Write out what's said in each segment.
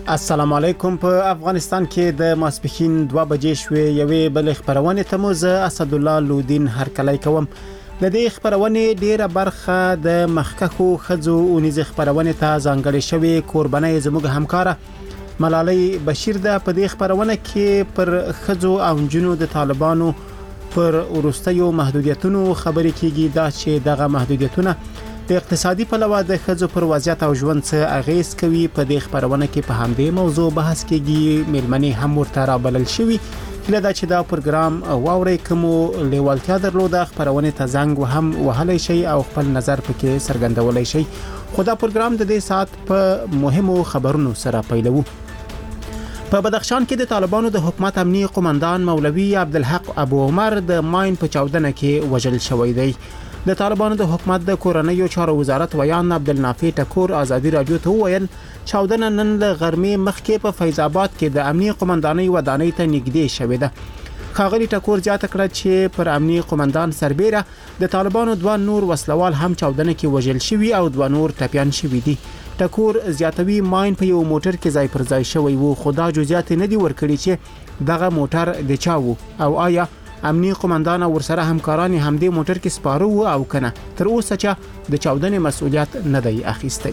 السلام علیکم. په افغانستان کې د ماسپښین 2 بجې شوې یوې بل خبرونه ته مو زه اسد الله لودین هرکلی کوم. د دې خبرونه ډیره برخه د مخکخو خزو اونیز خبرونه ته ځانګړې شوې قرباني زموږ همکاره ملالۍ بشیر ده. په دې خبرونه کې پر خزو او جنو د طالبانو پر ورستیو محدودیتونو خبرې کیږي دا چې دغه محدودیتونه د اقتصادي پلوه د خزو پر وضعیت او ژوند څخه اغیز کوي. په دې خبرونه کې په همدې موضوع بحث کیږي. مېلمنې هم ورته رابلل شوی کله چې دا پروګرام واوري کوم لیوالتیا درلوده خبرونه ته زنګ وهم وهلای شي او خپل نظر پکې څرګندولای شي. خو دا پروګرام د دې سات په مهمو خبرونو سره پیلوو. په بدخشان کې د طالبانو د حکومت امنیتي قومندان مولوي عبدالحق ابو عمر د ماین په چاودنه کې وژل شوی دی. د طالبانو د حکومت د کورنیو چارو وزارت ویان عبدالنافع ټکور ازادي رادیو ته وویل چاودنه نن له غرمې مخکې په فیض آباد کې د امنیتي قومندانۍ ودانۍ ته نږدې شوې ده. خاغلی ټکور زیاته کړه چې پر امنیتي قومندان سربېره د طالبانو 2 نور وسلوال هم چاودنه کې وژل شوي او 2 نور ټپيان شوي دي. ټکور زیاتوي ماین په یو موټر کې ځای پر ځای شوی وو خو دا جزئیات نه دي ورکړي چې دغه موټر د چا وو او آیا امنیتي قومندان او ورسره همکاران همدې موټر کې سپاره وو او کنه. تر اوسه چې د چاودنې مسؤلیت نه دی اخیستی.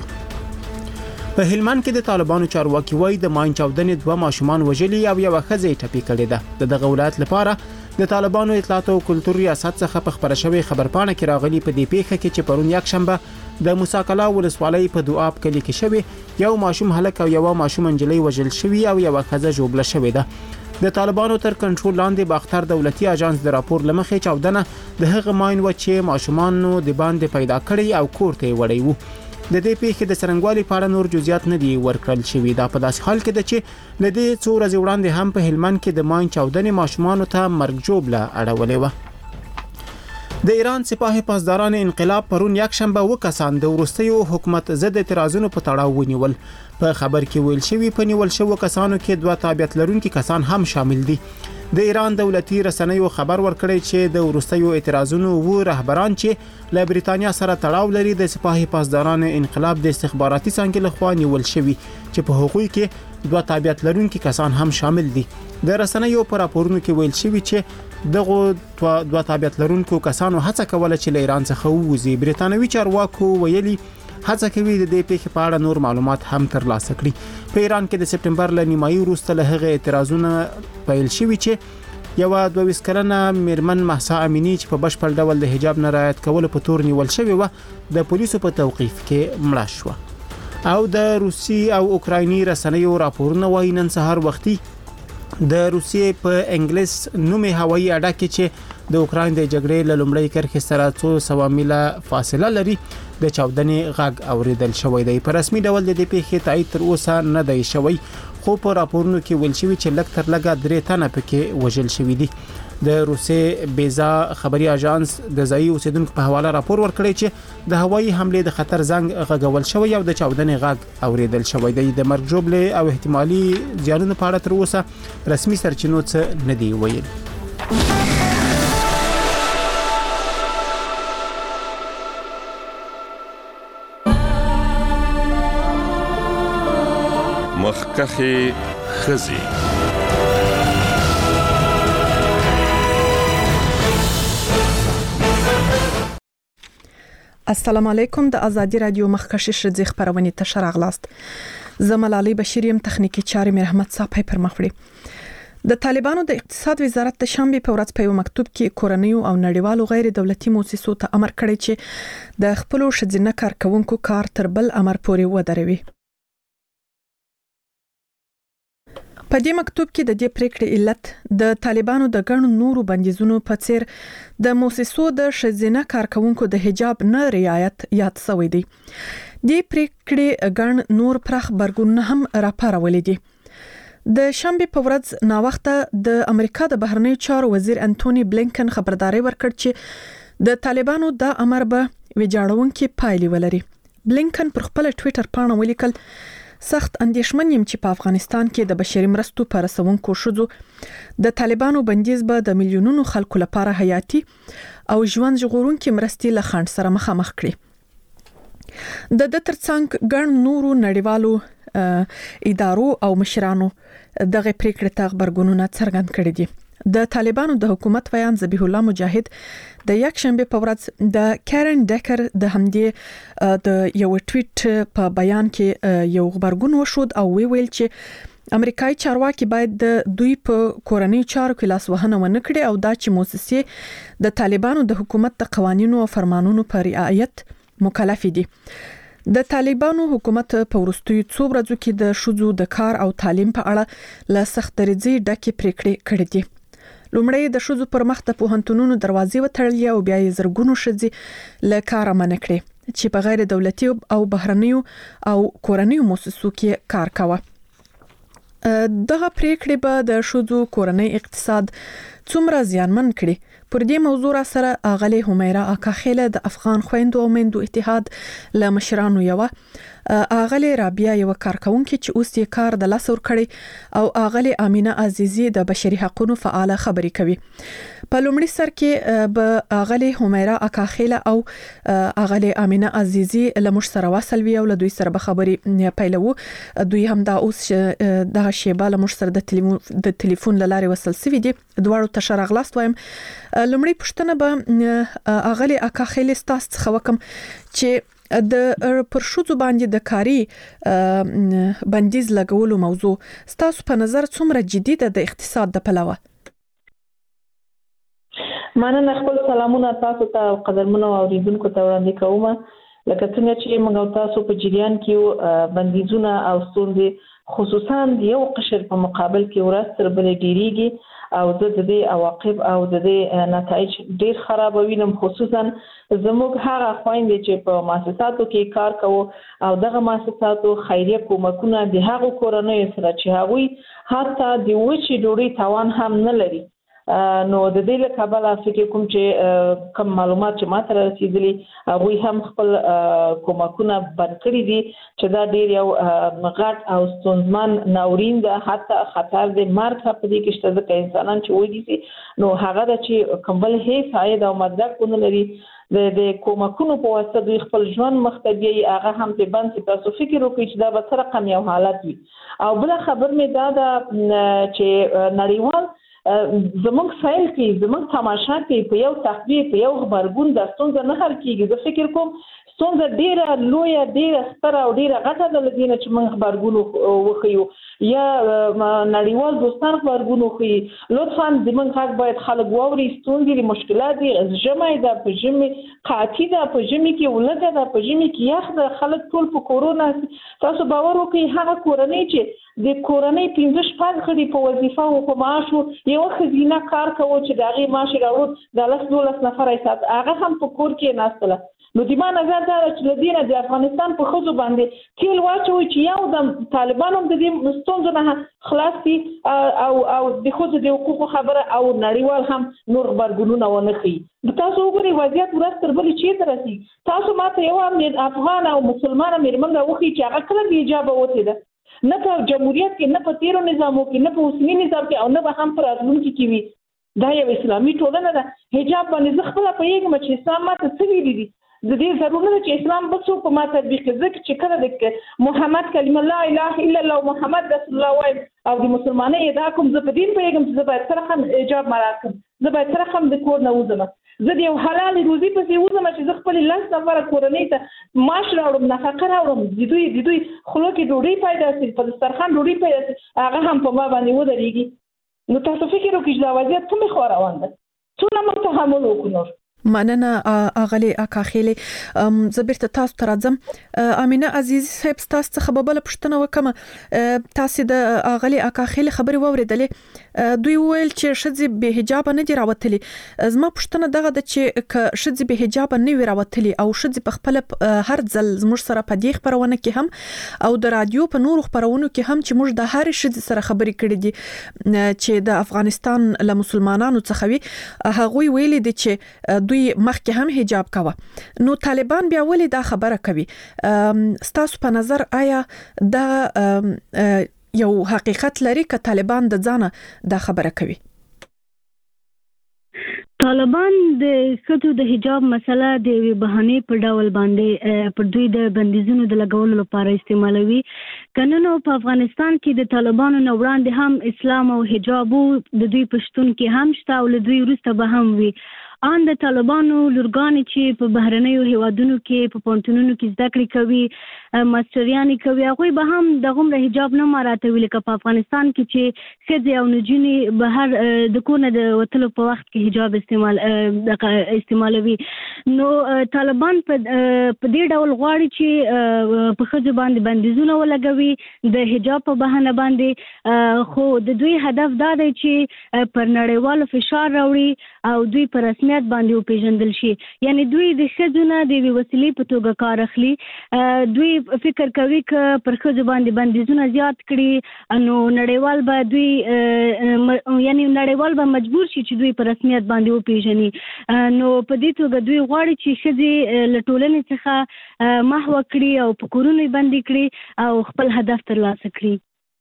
په هلمند کې د طالبانو چارواکي وایي د ماین چاودنې 2 ماشومان وژلي او یو ښځه ټپي کړې ده. دغه ولایت لپاره د طالبانو اطلاعات او کلتور ریاست څخه په خبره شوی خبرپاڼه کې راغلي په دې پیښه کې چې پرون یک شنبه د موساکلا ولسوالۍ په دواب کلی کې شوی یو ماشوم هلک او یو ماشوم انجلۍ وژل شوی او یو ښځه جوړه شوې ده. د طالبانو تر کنټرول لاندې باختر دولتي اژانس د راپور لمخې چاودنه د هغه ماین و چې ماشومان د باندې پیدا کړی او کور ته وړي وو. د دې پیښې د څرنګوالي په اړه نور جزئیات نه دي ورکړل شوی. دا په داسې حال کې ده چې لدې څو ورځې وړاندې هم په هلمند کې د ماین چاودنې ماشومان ته مرګ جوړه اړولې و. د ایران سپاه پاسداران انقلاب پرون یک شنبه وکسان د ورستیو حکومت ضد اعتراضونو په تړاو ونیول. په خبر کې ویل شوی په نیول شوو کسانو کې 2 تابعیت لرونکي کسان هم شامل دي. د ایران دولتي رسنیو خبر ورکړی چې د ورستیو اعتراضونو و رهبران چې له بریتانیا سره تړاو لري د سپاه پاسداران انقلاب د استخباراتي څنګه لخوا نیول شوی چې په هغوی کې 2 تابعیت لرونکي کسان هم شامل دي. د رسنیو په راپورونو کې ویل شوی چې دغه 2 تابعیت لرونکو کسانو هڅه کوله چې له ایران څخه ووځي. بریتانوي چارواکو ویلي هڅه کوي د دې پیښې په اړه نور معلومات هم ترلاسه کړي. په ایران کې د سپټمبر ل نیمایي وروسته له هغه اعتراضونه پیل شوي چې یو 22 کلنه میرمن مهسا امینی چې په بشپړ ډول د حجاب نه رعایت کول په تور نیول شوی و د پولیسو په توقیف کې مړه شو. او د روسي او اوکرایني رسنیو راپورونه وایي نن سهار وختي د روسیې په انګلیس نومي هوایي اډه کې چې د اوکراین د جګړې له لومړۍ کرښې سره 200 میله فاصله لري د چاودنې غږ اوریدل شوی دی. په رسمي ډول د دې پیښې تایید تر اوسه نه دی شوی خو په راپورونو کې ویل شوی چې لږ تر لږه 3 تنه پکې وژل شوی دي. د روسي بیزا خبري اژانس د ځایي اوسیدونکو په حواله راپور ورکړی چې د هوایي حمله د خطر زنګ غږول شوی او د چاودنې غږ اوریدل شوی دی. د مرګ جوړه او احتمالي زیانونو په اړه تر اوسه رسمي سرچینو څخه نه دی ویل. مخکخي خزي السلام علیکم. د ازادي رادیو مخکشي شذ خبرونه ته شراغلاست. زملالي بشیریم تخنیکی چاري مرحمت صاحب پر مخړي. د طالبانو د اقتصاد وزارت د شنبه په ورځ په یو مکتوب کې کورنیو او نړیوالو غیر دولتي مؤسسو ته امر کړی چې د خپل شذینه کارکونکو کار تر بل امر پورې ودروي. په دې مکتوب کې د دې پریکړې علت د طالبانو د ګڼو نورو بندیزونو په څیر د مؤسسو د شذینه کارکونکو د حجاب نه رعایت یاد شوی دی. دې پریکړې ګڼ نور پرخ برګون هم راپارولې دي. د شنبه په ورځ نا وخته د امریکا د بهرنیو چارو وزیر انټونی بلینکن خبرداري ورکړ چې د طالبانو د امر به ویجاړونکې پایلې ولري. بلینکن پر خپل ټوئیټر پاڼه ولیکل سخت اندېښمن یم چې په افغانستان کې د بشري مرستو پر رسونکو شذو د طالبانو بندیز به د میلیونونو خلکو لپاره حیاتي او ژوند ژغورونکې مرستې له خنډ سره مخامخ کړي. د ترڅنګ ګڼ نورو نړیوالو ادارو او مشرانو دغه پریکړه ته خبرګونونه څرګند کړي دي. د طالبانو د حکومت ویان ذبیح الله مجاهد د یک شنبه په ورځ د کارن ډکر د همدې د یو ټویټ په بیان کې یو خبرګون وشود او ویل چې امریکایي چارواکي باید د دوی په کورنۍ چارو کې لاس وهنه ونه کړي او دا چې مؤسسې د طالبانو د حکومت د قوانینو او فرمانونو پر رعایت مکلف دي. د طالبانو حکومت په ورستیو څو ورځو کې د شذو د کار او تعلیم په اړه له سخت درجه ډکه پریکړې کړې دي. لومړی د شذو پر مخ د پوهنتونونو دروازې وتړلې او بیا یې زرګونو شذې له کار منع کړې چې په غیر دولتي او بهرنیو او کورنیو مؤسسو کې کار کاوه. دغه پریکړې به د شذو کورنۍ اقتصاد څومره زیانمن کړي؟ پر دې موضوع سره اغلی همیرا اکاخیله د افغان خويندو او میندو اتحاد له مشرانو یو اغلی رابعه یو کارکونکو چې اوس یې کار د لاس ور کړی او اغلی امینه عزیزی د بشري حقوقو فعال خبري کوي. په لومړي سر کې به اغلی همیرا اکاخیله او اغلی امینه عزیزی له مش سره وصل وی او له دوی سره به خبري پیلو. دوی هم دا اوس د شیبه له مش سره د ټلیفون لارې وصل سوي دي. دواړو ته شرغلاست وایم. لومړی پښتنه به اغلی اکاخیله ستاس څخه وکم چې د پرشوزو باندې د کاری بندیز لګولو موضوع ستاسو په نظر څومره جدي ده د اقتصاد د پلوه؟ مننه. خپل سلامونه تاسو ته قدرمنو اوریدونکو ته وړاندې کوم. لکه څنګه چې موږ تاسو په جریان کې بندیزونه او ستونزې خصوصا د یو قشر په مقابل کې ورستر بل ډیریږي او د دې عواقب او د دې نتایج ډیر خراب وینم. خصوصا زموږ هغه خويندې چې په مؤسساتو کې کار کوي او دغه مؤسساتو خیریه کومکونه د هغو کورنۍ سره چې هغوی حتی د وچې ډوډۍ توان هم نه لري. نو د دې له کبله فکر کوم چې کوم معلومات چې ماته رسیدلي هغوی هم خپل کومکونه بند کړي دي چې دا ډیر یو غټ او ستونزمن ناورین ده. حتی خطر د مرګ په دې کې شته ځکه انسانان چې وایي نو هغه د چې کومبل هیڅ عاید او مدرک نه لري د کومکونو په واسطه دوی خپل ژوند مختبي هغه هم په بند کې تاسو فکر وکړئ چې دا به تر رقم یو حالت وي. او بل خبر مې دا ده چې نړیوال زموږ سایل کې زموږ تماشا کې په یو تخبیر په یو خبرګون د ستونزه نه حل کیږي. زه فکر کوم ستونزه ډیره لویه ډیره ستره او ډیره غټه ده لدینه چې موږ خبرګون وخیو یا نړیوال دوستان خبرګون وخی. لطفا زموږ حق باید خلک واوري. ستونزې مشکلات دي ژمه ده په ژمي قاطی ده په ژمي کې ولګه ده په ژمي کې یخ ده خلک ټول په کورونا. تاسو باور وکړئ هغه کورنۍ چې د کورنۍ 15 غړي په وظیفه او په معاش یو خزینه کار کوي چې دغه معاش راوړ د 12 نفر ایسات هغه هم په کور کې ناستله. نو د ما نظر دا چې لدینه د افغانستان په خزو باندې تیل واچوي چې یو د طالبانو د دې ستونزو نه خلاص دي او د خزو د حقوقو خبره او نړیوال هم نور خبرګونونه ونه خي. تاسو وګورئ وضعیت ورستر بل چی ترسي. تاسو ماته یو افغان او مسلمان مېرمن راوخی چې هغه کله بي اجازه وته ده نه په جمهوریت کې نه په تیرو نظامو کې نه په اوسنی نظام کې او نه به هم پر راتلونکي کې وي. دا یو اسلامي ټولنه ده. حجاب باندې زه خپل په یوه چې اسلام ماته څه ویلي دي د دې ضرورت نه چې اسلام به څوک په ما تطبیق ځکه چې کله د محمد کلمه لا اله الا الله محمد رسول الله وایم او د مسلمانۍ ادعا کوم زه په دین پیغام چې زه باید سره هم حجاب مراکم زه باید سره هم د کور نه وځم زه د یو حلال روزي پسې وځم چې زه خپل لاس نفر کورنۍ ته معاش راوړم نفقه راوړم د دوی خلو کې ډوډۍ پیدا شي په دسترخوان ډوډۍ پیدا شي هغه هم په ما باندې ودرېږي. نو تاسو فکر وکړئ دا وضعیت کومه خو روان ده څونه موږ تحمل وکړو. مننه اغلی اکاخیلی. زبرته تاسو ته راځم. امینه عزیزی صاحب تاسو څخه بل پښتنه وکم تاسو د اغلی اکاخیلی خبري ووریدلې. دوی ویل چې شذې به حجاب نه دی راوتلی. زما پښتنه دغه د چې ک شذې به حجاب نه وی راوتلی او شذې په خپل هر ځل زموږ سره په دې خبرونه کې هم او د رادیو په نورو خبرونو کې هم چې موږ د هر شذې سره خبرې کړې دي چې د افغانستان له مسلمانانو څخه وي هغه ویلي دي چې دوی مخکې هم حجاب کاوه. نو طالبان بیا ولې دا خبره کوي؟ ستاسو په نظر آیا دا یو حقیقت لري که طالبان د ځانه دا خبره کوي؟ طالبان د ښځو د حجاب مسله د یوې بهانې په ډول باندې پر دوی د بندیزونو د لګولو لپاره استعمالوي. که نن په افغانستان کې د طالبانو نه وړاندې هم اسلام او حجاب د دوی په شتون کې هم شته او له دوی وروسته به هم وي. ان د طالبانو لورګانې چې په بهرنیو هیوادونو کې په پوهنتونونو کې زده کړې کوي، ماستریانې کوي، هغوی به هم دغومره حجاب نه مراعاتوي لکه په افغانستان کې چې ښځې او نجونې بهر د کور نه د وتلو په وخت کې حجاب استعمالوي. نو طالبان په دې ډول غواړي چې په ښځو باندې بندیزونه ولګوي د حجاب په بهانه باندې، خو د دوی هدف دا دی چې پر نړیوالو فشار راوړي او دوی په رسمیت باندې وپیژندل شي. یعنی دوی د ښځو نه د یوې وسیلې په توګه کار اخلي. دوی فکر کوي که پر ښځو باندې بندیزونه زیات کړي نو نړیوال به دوی یعنی نړیوال به مجبور شي چې دوی په رسمیت باندې وپیژني. نو په دې توګه دوی غواړي چې ښځې له ټولنې څخه محو کړي او په کورونو یې بندي کړي او خپل هدف ترلاسه کړي.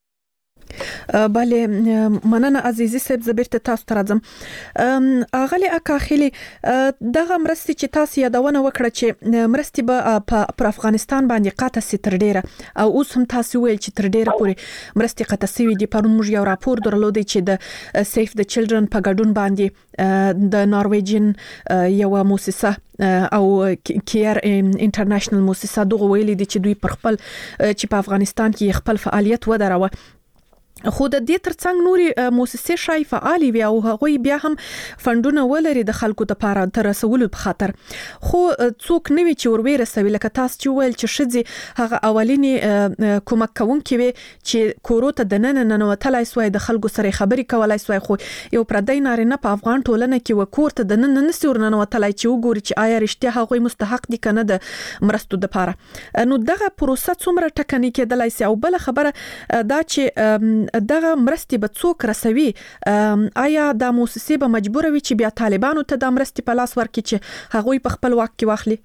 بله مننه عزیزي صاحب، زبرته تاسو ته راځم. اغلی اکاخیلی دغه مرستې چې تاسو یادونه وکړه چې مرستې به پر افغانستان باندې قطع سي تر ډیره او اوس هم تاسو ویل چې تر ډیره پورې مرستې قطع سوي دي. پرون موږ یو راپور درلودی چې د سیف د چلډرن په ګډون باندې د نارویجن یو مؤسسه او کیر انټرنیشنل مؤسسه دغه ویلي دي چې دوی پر خپل چې په افغانستان کې خپل فعالیت ودروه. خو د دې ترڅنګ نوري مؤسسې شای فعالي وي او هغوی بیا هم فندونه ولري د خلکو لپاره تر رسولو په خاطر، خو څوک نه وی چې وروي رسوي. لکه تاسو چې ویل چې شذې هغه اولینی کومک کوونکي وي چې کورو ته د نن وتلای سوی د خلکو سره خبري کولای سوی، خو یو پردی نارینه په افغان ټولنه کې وکور ته د نن نسور نن وتلای چې وګوري چې آیا رښتیا هغوی مستحق دي کنه د مرستو لپاره. نو دغه پروسه څومره ټکنی کېدلای سي؟ او بل خبره دا چې دغه مرستې به څوک رسوي؟ آیا د مؤسسې به مجبور وي چې بیا طالبانو ته د مرستې په لاس ورکړي چې هغوی په خپل واک کې واخلي؟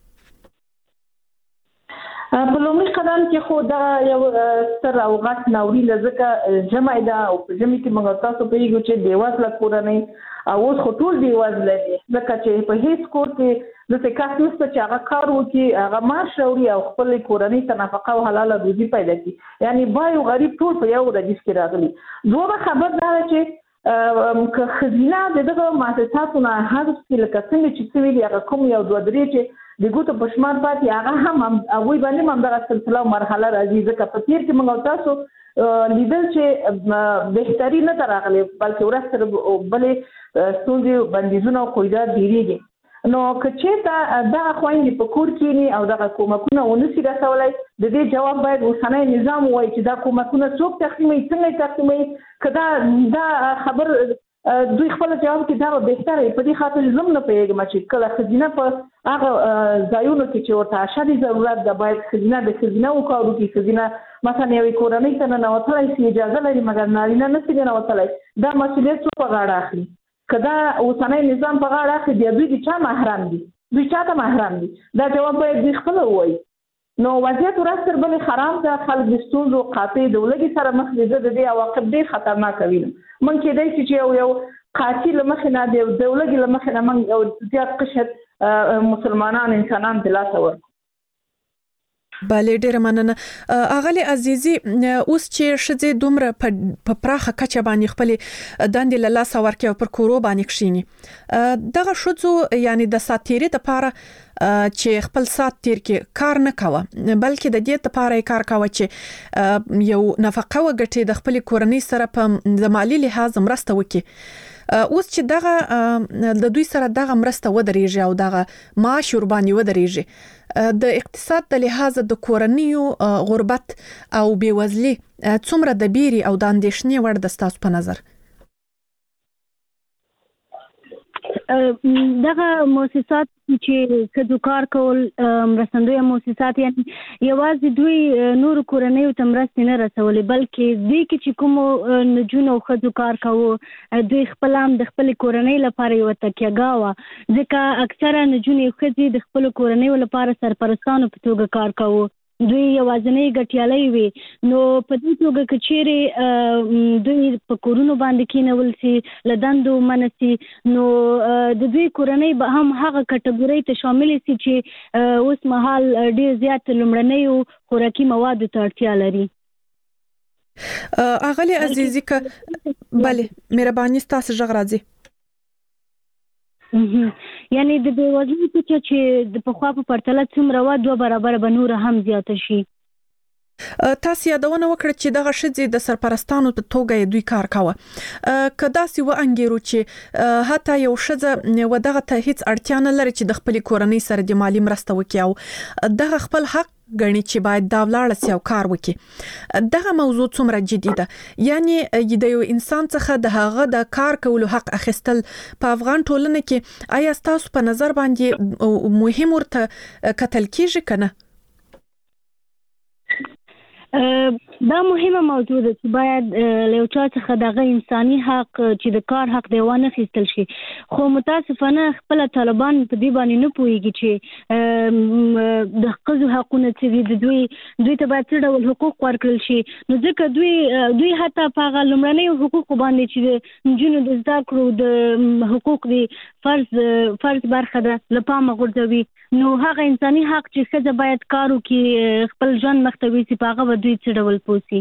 په لومړي قدم کې خو دا یو ستر او غټ ناورین ځکه جمع ده او په جمع کې موږ تاسو پیږو چې بېوزله کورنۍ او اوس خو ټول بېوزله دي ځکه چې په هیڅ کور کې داسې کس نشته چې هغه کار وکړي، هغه معاش راوړي او خپلې کورنۍ ته نفقه او حلاله روزي پیدا کړي. یعنی بای او غریب ټول په یو ردیف کې راغلي. دومره خبر دا ده چې که ښځینه د دغه مؤسساتو نه حذف کړي لکه څنګه چې څه ویلي هغه کوم یو دوه درې چې د ګوتو په شمار پاتې هغه هم هغوی باندې هم دغه سلسله او مرحله راځي. ځکه په تېر کې موږ تاسو لیدل چې بهتري نه ته راغلې بلکې ورځ تر بلې ستونزې بندیزونه او قیودات ډېرېږي. نو که چېرته دغه خویندې په کور کښېني او دغه کومکونه ونشي رسولی، د دې جواب باید اوسنی نظام ووایي چې دا کومکونه څوک تقسیموي، څنګه یې تقسیموي. که دا خبر دوی خپل جواب کې دا به بهتره وي. په دې خاطر زه هم نه پوهېږم چې کله ښځینه په هغه ځایونو کې چې ورته اشد ضرورت ده باید ښځینه د ښځینهو کارو کې ښځینه مثلا یوې کورنۍ ته ننوتلی شي، اجازه لري مګر نارینه نشي ننوتلی. دا مسؤلیت څوک په غاړه اخلي؟ که دا اوسنی نظام په غاړه اخلي بیا دوی د چا محرم دي؟ دوی چاته محرم دي؟ دا جواب باید دوی خپله ووایي. نو وضعیت ورځ تر بلې خراب ده. خلک د ستونزو قاطع د ولږې سره مخ دي. زه د دې عواقب ډېر خطرناکه وینم. من کېدای شي چې یو قاطع له مخې نه د ولږې له مخې نه من یو زیات قشر مسلمانان انسانان د لاسه ورکړو. بله ډیره مننه. اغلی عزیزي، اوس چې ښځې دومره په پراخه کچه باندې خپلې دندې له لاسه ورکړي او پر کورو باندې کښېني، دغه ښځو یعنی د ساعت تېرۍ دپاره چې خپل ساعت تېر کې کار نه کوه بلکې د دې دپاره یې کار کوه چې یو نفقه وګټي، د خپلې کورنۍ سره په د مالي لحاظ مرسته وکړي. اوس چې دغه د دوی سره دغه مرسته ودرېږي او دغه معاش ورباندې ودرېږي، د اقتصاد د لحاظ د کورنیو غربت او بېوزلي څومره د بیري او د اندېښنې وړ ده ستاسو په نظر؟ دغه مؤسسات چې ښځو کار کول مرستندویه مؤسسات یعنی یوازې دوی نورو کورنیو ته مرستې نه رسولې بلکې دوی کې چې کومو نجونو او ښځو کار کوو دوی خپل هم د خپلې کورنۍ لپاره یوه تکیهګاه وه ځکه اکثره نجونې او ښځې د خپلو کورنیو لپاره سرپرستانو په توګه کار کوو دوی یوازنۍ ګټیالۍ وي. نو په دې توګه که چیرې دوی په کورونو باندې کېنول سي، له دندو منع سي، نو د دوی کورنۍ به هم هغه کټګورۍ ته شامل سي چې اوس مهال ډېر زیات لومړنیو خوراکي موادو ته اړتیا لري. اغلی عزیزی که بله مهرباني ستاسو غږ راځي. یعنی د بېوزلۍ کچه چې د پخوا په پرتله څومره وه 2 برابره به نوره هم زیاته شي. تاسو یادونه وکړه چې دغه ښځې د سرپرستانو په توګه دوی کار کاوه. که داسې و انګیرو چې حتی یو ښځه و دغه ته هیڅ اړتیا نه لري چې د خپل کورنۍ سره د مالی مرسته وکړي او دغه خپل حق غني چې باید دا ولاړ سي او کار وکړي. دغه موضوع څومره جدي ده؟ یعنی د یو انسان څخه د هغه د کار کولو حق اخیستل په افغان ټولنه کې آیا تاسو په نظر باندې مهم ورته کتل کیږي کنه؟ دا مهمه موضوع ده چې باید له یو چا څخه دغه انساني حق چې د کار حق دی ونه اخیستل شي. خو متاسفانه خپل طالبان په دې باندې نه پوهیږي چې د ښځو حقونه څه دي، دوی ته باید څه ډول حقوق ورکړل شي. نو ځکه دوی حتی په هغه لومړنیو حقوقو باندې چې د نجونو د زده کړو د حقوق دي فرض برخه ده له پامه غورځوي. نو هغه انساني حق چې ښځه باید کار وکړي، خپل ژوند مخ ته یوسي، په هغه دوی څه ډول پوسي.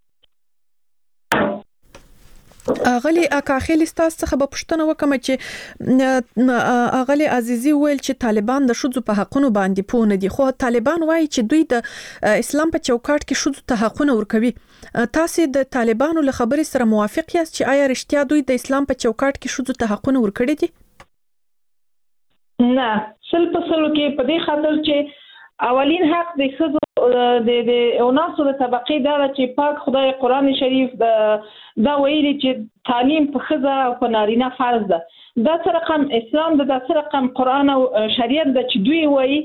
اغلی اکاخیل ستاسو څخه به پوښتنه وکم چې اغلی عزیزی ویل چې طالبان د شذو په حقونو باندې پوه نه دي، خو طالبان وایي چې دوی د اسلام په چوکاټ کې شذو ته حقونه ورکوي. تاسو د طالبانو له خبرې سره موافق یاست چې آیا رښتیا دوی د اسلام په چوکاټ کې شذو ته حقونه ورکړي دي؟ نه، 100% کې په دې خاطر چې اولین حق د ښځو د اوناسو د طبقې دا چې پاک خدای قرآن شریف دا ویلي چې تعلیم په ښځه او په نارینه فرض ده. دا څه رقم اسلام ده، دا څه رقم قرآن او شریعت ده چې دوی وایي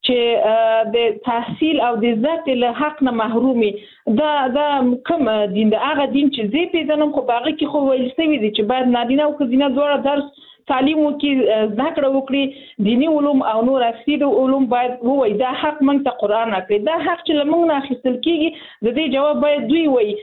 چې د تحصیل او د زده کړې له حق نه محرومي. دا کوم دین ده؟ هغه دین چې زه پیژنم خو په هغه کې خو ویل شوي دي چې باید نارینه او ښځینه دواړه درس تعلیم وکړي، زده کړه وکړي، دینی علوم او نور اصلي علوم باید ووایي. دا حق موږ ته قرآن راکړي. دا حق چې له موږ نه اخیستل کېږي د دې جواب باید دوی وایي.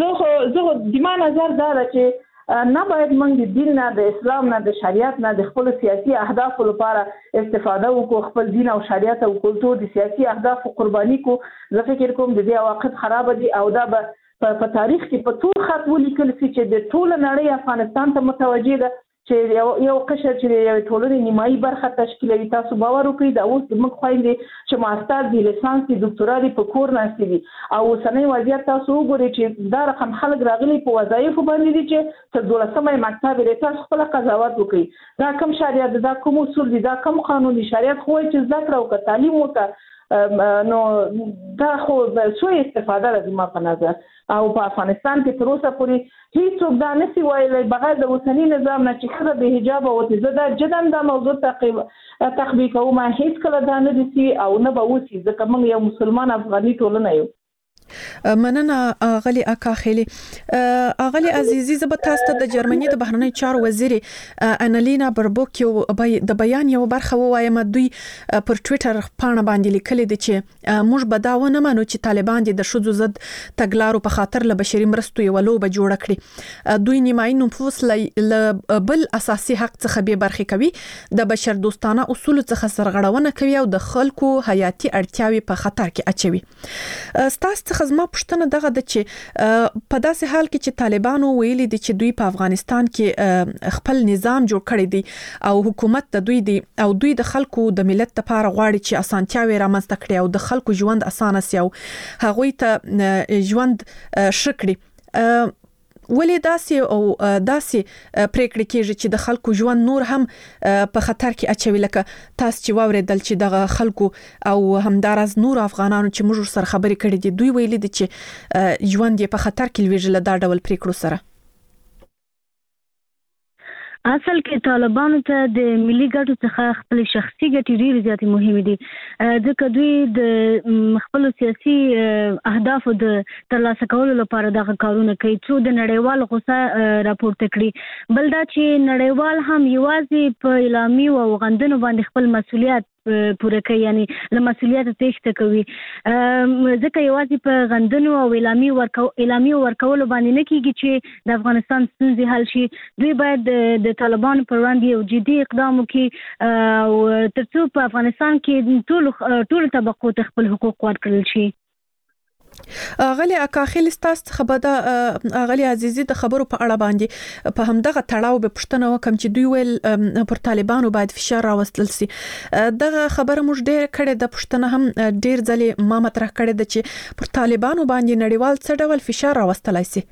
زه د ما نظر دا ده چې نه باید موږ د دین نه، د اسلام نه، د شریعت نه د خپل سیاسي اهدافو لپاره استفاده وکړو، خپل دین او شریعت او کلتور د سیاسي اهدافو قرباني کو. زه فکر کوم د دې عواقب خراب دي او دا به په تاریخ کې په ټول خط ولیکل شي چې د ټول نړۍ افغانستان ته متوجه ده چې یو قشر چې یو ټولنې نیمایي برخه تشکیلوي. تاسو باور وکړئ دا اوس زموږ خویندې چې ماستر دي، لیسانس دي، دکتورا دي په کور ناستې دي او اوسنی وضعیت تاسو وګورئ چې دا رقم خلک راغلي په وظایفو باندې دي چې تر 12مه مکتب لري. تاسو خپل قضاوت وکړئ دا کوم شریعت، دا کوم اصول دي، دا کوم قانوني شریعت خو چې زده کړه وکړه، تعلیم وکړه. نو دا خو سوء استفاده ده ما په نظر. او په افغانستان کې تر اوسه پورې هیڅوک دا نشي ویلی بغیر د اوسني نظام نه چې ښځه بې حجابه وځي. زه دا جدا دا موضوع تطبیق کوم، هیڅ کله دا نه دي او نه به وسي ځکه موږ یو مسلمان افغاني ټولنه یو. مننه اغلی اکاخیلی. اغلی عزیزی زه به تاسو ته د جرمني د بهرنی چارو وزیر انالینا بربوک د بیان یو برخه ووایم. دوی پر ټوئیټر پاڼه باندې لیکلي دي چې موږ به دا ونه منو چې طالبان د ښځو ضد تګلارو په خاطر له بشري مرستو یو لوبه جوړه کړي. دوی نیمایي نفوس له بل اساسي حق څخه به برخې کوي، د بشر دوستانه اصول څخه سرغړونه کوي او د خلکو حیاتي اړتیاوې په خطر کې اچوي. تاسو خزما پښتنه دغه د چې په داسې حال کې چې طالبانو ویلي دي چې دوی په افغانستان کې خپل نظام جوړ کړی دی او حکومت د دوی دی او دوی د خلکو د ملت لپاره غواړي چې اسانتیاوي رامنځته کړي او د خلکو ژوند اسانه سي او هغوی ته ژوند ښه کړي. ولې داسې پریکړې کېږي چې د خلکو ژوند نور هم په خطر کې اچوي؟ لکه تاسو چې واورېدل چې دغه خلکو او همداراز نور افغانانو چې موږ سره خبرې کړې دي دوی ویلي دي چې ژوند یې په خطر کې لویږي له دا ډول پریکړو سره. اصل کې طالبانو ته د ملي ګټو څخه خپل شخصي ګټې ډېرې زیاتې مهمې دي ځکه دوی د خپل سیاسي اهدافو د ترلاسه کولو لپاره دغه کارونه کوي څو د نړیوال غوسه راپورته کړي بل دا چې نړیوال هم یوازې په اعلامي او غندنو باندې خپل مسؤلیت پوره کوي یعنی له مسؤلیت تېښته کوي ځکه یوازې په غندنو او اعلامي ورکولو باندې نه کیږي چې د افغانستان ستونزې حل شي دوی باید د طالبانو پر وړاندې یو جدي اقدام وکړي او ترڅو په افغانستان کې ټولو طبقو ته خپل حقوق ورکړل شي غلي اکاخیل ستاسو خبره غلي عزیزي د خبرو په اړه باندې په همدغه تړاو به پښتنه وکم چې دوی ویل پر طالبانو باید فشار راوستل سي دغه خبره موږ ډېر کړه د پښتنه هم ډېر ځلې ما مطرح کړه د چې پر طالبانو باندې نړیوال څه ډول فشار راوستلای سي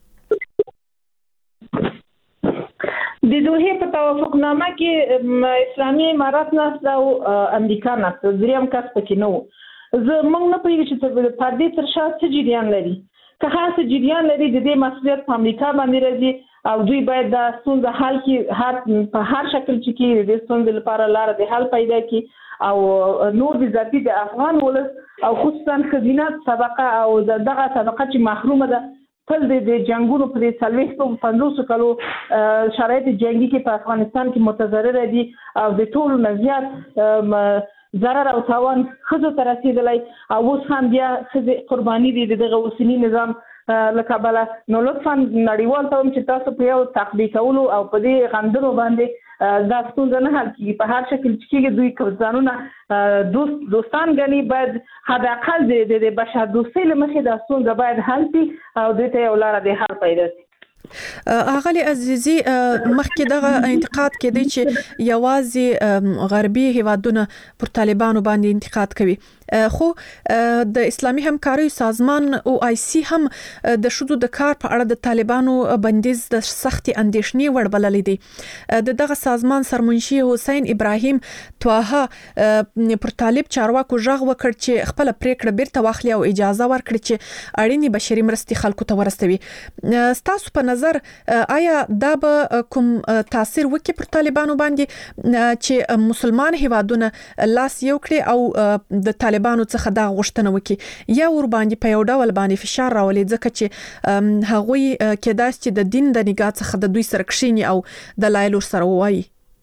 د دوه په توافقنامه کې اسلامي امارات نه او امریکا نه دریم کس پکې نو زه موږ نه پوهیږو چې په دې تر شا څه جریان لري که خاص جریان لري د دې مسؤلیت په امریکا باندې راځي او دوی باید د ستونزې حل کې په هر شکل چې کې د ستونزې لپاره لار د حل پیدا کړي او نور د ذاتي د افغان ولس او خصوصا خزینه طبقه او دغه طبقه چې محرومه ده تل د جنگونو په 350 کلو شرایط جنگي کې په افغانستان کې متضرر دي او د ټولو نزيات ضرر او تاوان خزو ته رسیدلی او اوس هم بیا قرباني دي دغه اوسنی نظام لکه بل نو لطفا نړیوال ته چې تاسو په یو تقبیح کولو او په دې غندلو باندې دا ستونزه نه حل کیږي په هر شکل چې دوی ځانونه دوستان غني باید حد اقل د بشر دوستۍ لمخې د ستونزه باید حل شي او دوی ته یو لار د حل پیدا شي اغلی عزیزي مخکې دغه انتقاد کېدی چې یوازې غربي هیوادونه پر طالبانو باندې انتقاد کوي خو د اسلامي همکارۍ سازمان او آی سی هم د شذو د کار په اړه د طالبانو بندیز د سختي اندېښنې وړ بللې دي دغه سازمان سرمنشي حسین ابراهیم توها پر طالب چارواکو ژغ وکړ چې خپل پریکړه بیرته واخلي او اجازه ورکړي چې اړینی بشري مرستې خلکو ته ورسوي ستاسو په نظر آیا دا به کوم تاثیر وکړي پر طالبانو باندې چې مسلمان هیوادونه لاس یو کړي او د طالبانو څخه دا غوښتنه وکړي یا ور باندې په یو ډول باندې فشار راولي ځکه چې هغوی کېدای شي د دین د نگاه څخه د دوی سره کښینی او د لایلو سره وایي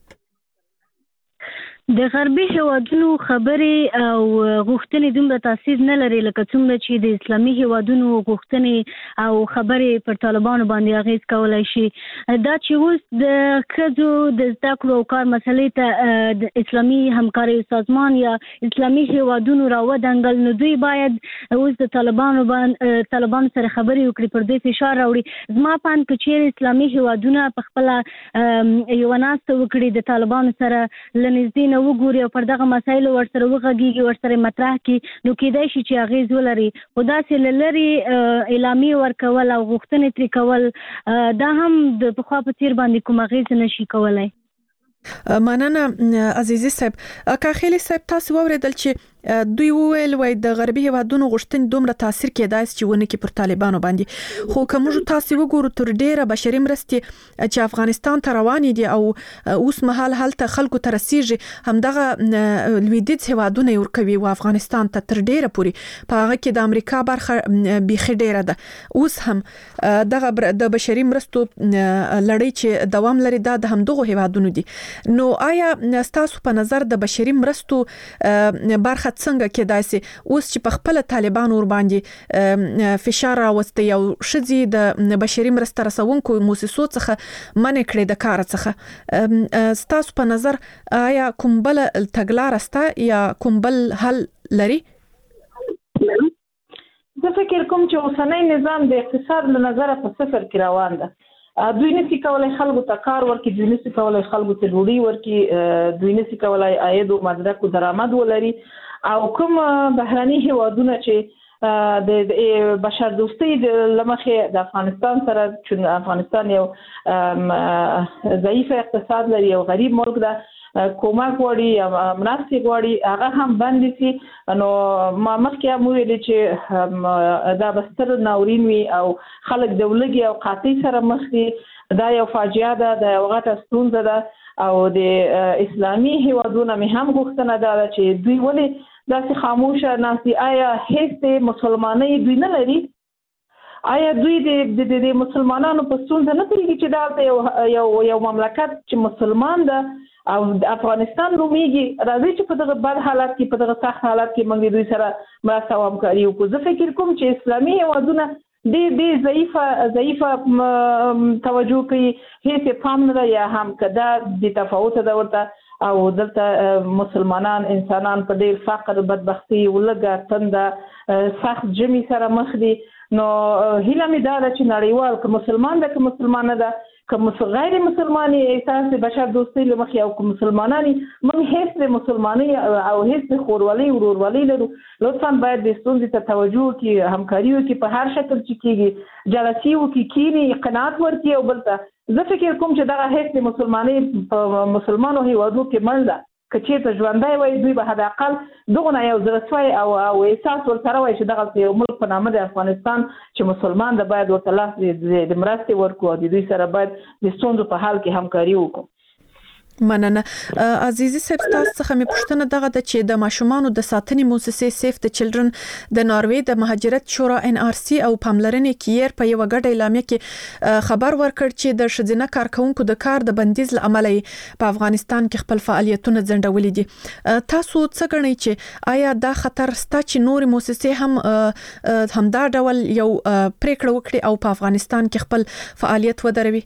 د غربي هیوادونو خبرې او غوښتنې دومره تاثیر نه لري لکه څومره چې د اسلامي هیوادونو غوښتنې او خبرې پر طالبانو باندې اغیز کولای شي دا چې اوس د ښځو د زده کړو او کار مسلې ته د اسلامي همکارۍ سازمان یا اسلامي هیوادونو راودانګل نو دوی باید اوس د طالبانو سره خبرې وکړي پر دې فشار راوړي زما په اند کې چې اسلامي هیوادونه په خپل یو ناسته وکړي د طالبانو سره لنځدې وګوري او پر دغه مسایلو ورسره وغږیږي ورسره مطرح کړي نو کېدای شي چې اغیز ولري خو داسې لري اعلامي ورکول او غوښتنې ترې کول دا هم د پخوا په څیر باندې کوم اغیز نشي کولای مننه عزیزي صاحب اکاخیلی صاحب تاسو وویل چې دوی ویل وای د غربي هیوادونو غوښتنې دومره تاثیر کېدای چې ونه کې پر طالبانو باندې خو کوم تاسو وګورو تر ډیره بشري مرستې چې افغانستان ته روانې دي او اوس مهال هلته خلکو ته رسیږي همدغه لویدیځ هیوادونه ورکوي او افغانستان ته تر ډیره پوري په هغه کې د امریکا برخه بيخي ډیره ده اوس هم دغه د بشري مرستو لړۍ چې دوام لري دا د همدغه هیوادونو دي نو آیا تاسو په نظر د بشري مرستو برخه څنګه کېدای شي اوس چې په خپل طالبانو ور باندې فشار راوستي او شذي د بشري مرسته رسونکو مؤسسو څخه منع کړي د کار څخه ستاسو په نظر آیا کوم بل تګلار استا یا کوم بل حل لري زه فکر کوم چې اوسنۍ نظام د اقتصاد له نظره په صفر کې روان ده دوی نشي کولای خلکو ته کار ورکړي دوی نشي کولای خلکو ته ډوډۍ ورکړي دوی نشي کولای عاید او مدرک او درآمد ولري او کوم بهراني هیوادونه چې د بشر دوستۍ لمخې د افغانستان سره چې افغانستان یو ضعیف اقتصاد لري او غریب ملک ده کومک غواړي یا مرستې غواړي هغه هم بند شي. نو ما مخکې هم ویل چې دا بستر ناورین وي او خلک د ولګي او قحطۍ سره مخ دي. دا یو فاجعه ده، دا یو غټه ستونزه ده او د اسلامي هیوادونو مې هم غوښتنه ده چې دوی ولې داسې خاموشه ناسي. آیا هیڅ مسلمانۍ دوی نه لري؟ آیا دوی د مسلمانانو په ستونزه نه پوهېږي چې دا یو مملکت چې مسلمان ده او د افغانستان نومېږي؟ راځي چې په دغه بد حالت کې، په دغه سخت حالت کې موږ دوی سره مرسته او همکاري وکړو. زه فکر کوم چې اسلامي هیوادونه ډېر ضعیفه توجه کوي، هیڅ پام نه ده یا هم که دا د تفاوت ده ورته او دلته مسلمانان انسانان په ډېر فقر، بدبختي، ولږه، تنده، سخت ژمي سره مخ دي. نو هیله مې دا ده چې نړیوال که مسلمان ده که مسلمانه ده که غیر مسلمانی احساس بشر دوستۍ له مخې او که مسلمانانی موږ هیڅ د مسلمانۍ او هیڅ د خورولۍ ورورولۍ لرو. لطفا باید د ستونزې ته توجه وکړي، همکاري وکړي، په هر شکل چې کېږي جلسي وکړي، کینی قناعت ورکړي او بل ته زه فکر کوم چې دغه هیڅ د مسلمانۍ په مسلمانو هیوادو کې مړ ده. که چېرته ژوندی وای دوی به حداقل دغونه یو زړه سوی او احساس ورسره وای چې دغه یو ملک په نامه د افغانستان چې مسلمان ده باید ورته لاس د مرستې ورکړو او د دوی سره باید د ستونزو په حال کې همکاري وکړو. مننه. عزیزي صاحب، تاسو څخه مې پوښتنه دغه ده چې د ماشومانو د ساتنې مؤسسې سیف د چلډرن د ناروې د مهاجرت شورا NRC او پاملرنې کیر په یو غټه اعلامیه کې خبر ورکړ چې د ښځینه کارکونکو د کار د بندیز لامل په افغانستان کې خپل فعالیتونه ځنډولي دي. تاسو څه ګڼئ چې آیا دا خطر ستا چې نور مؤسسې هم همدا ډول یو پریکړه وکړي او په افغانستان کې خپل فعالیت ودروي؟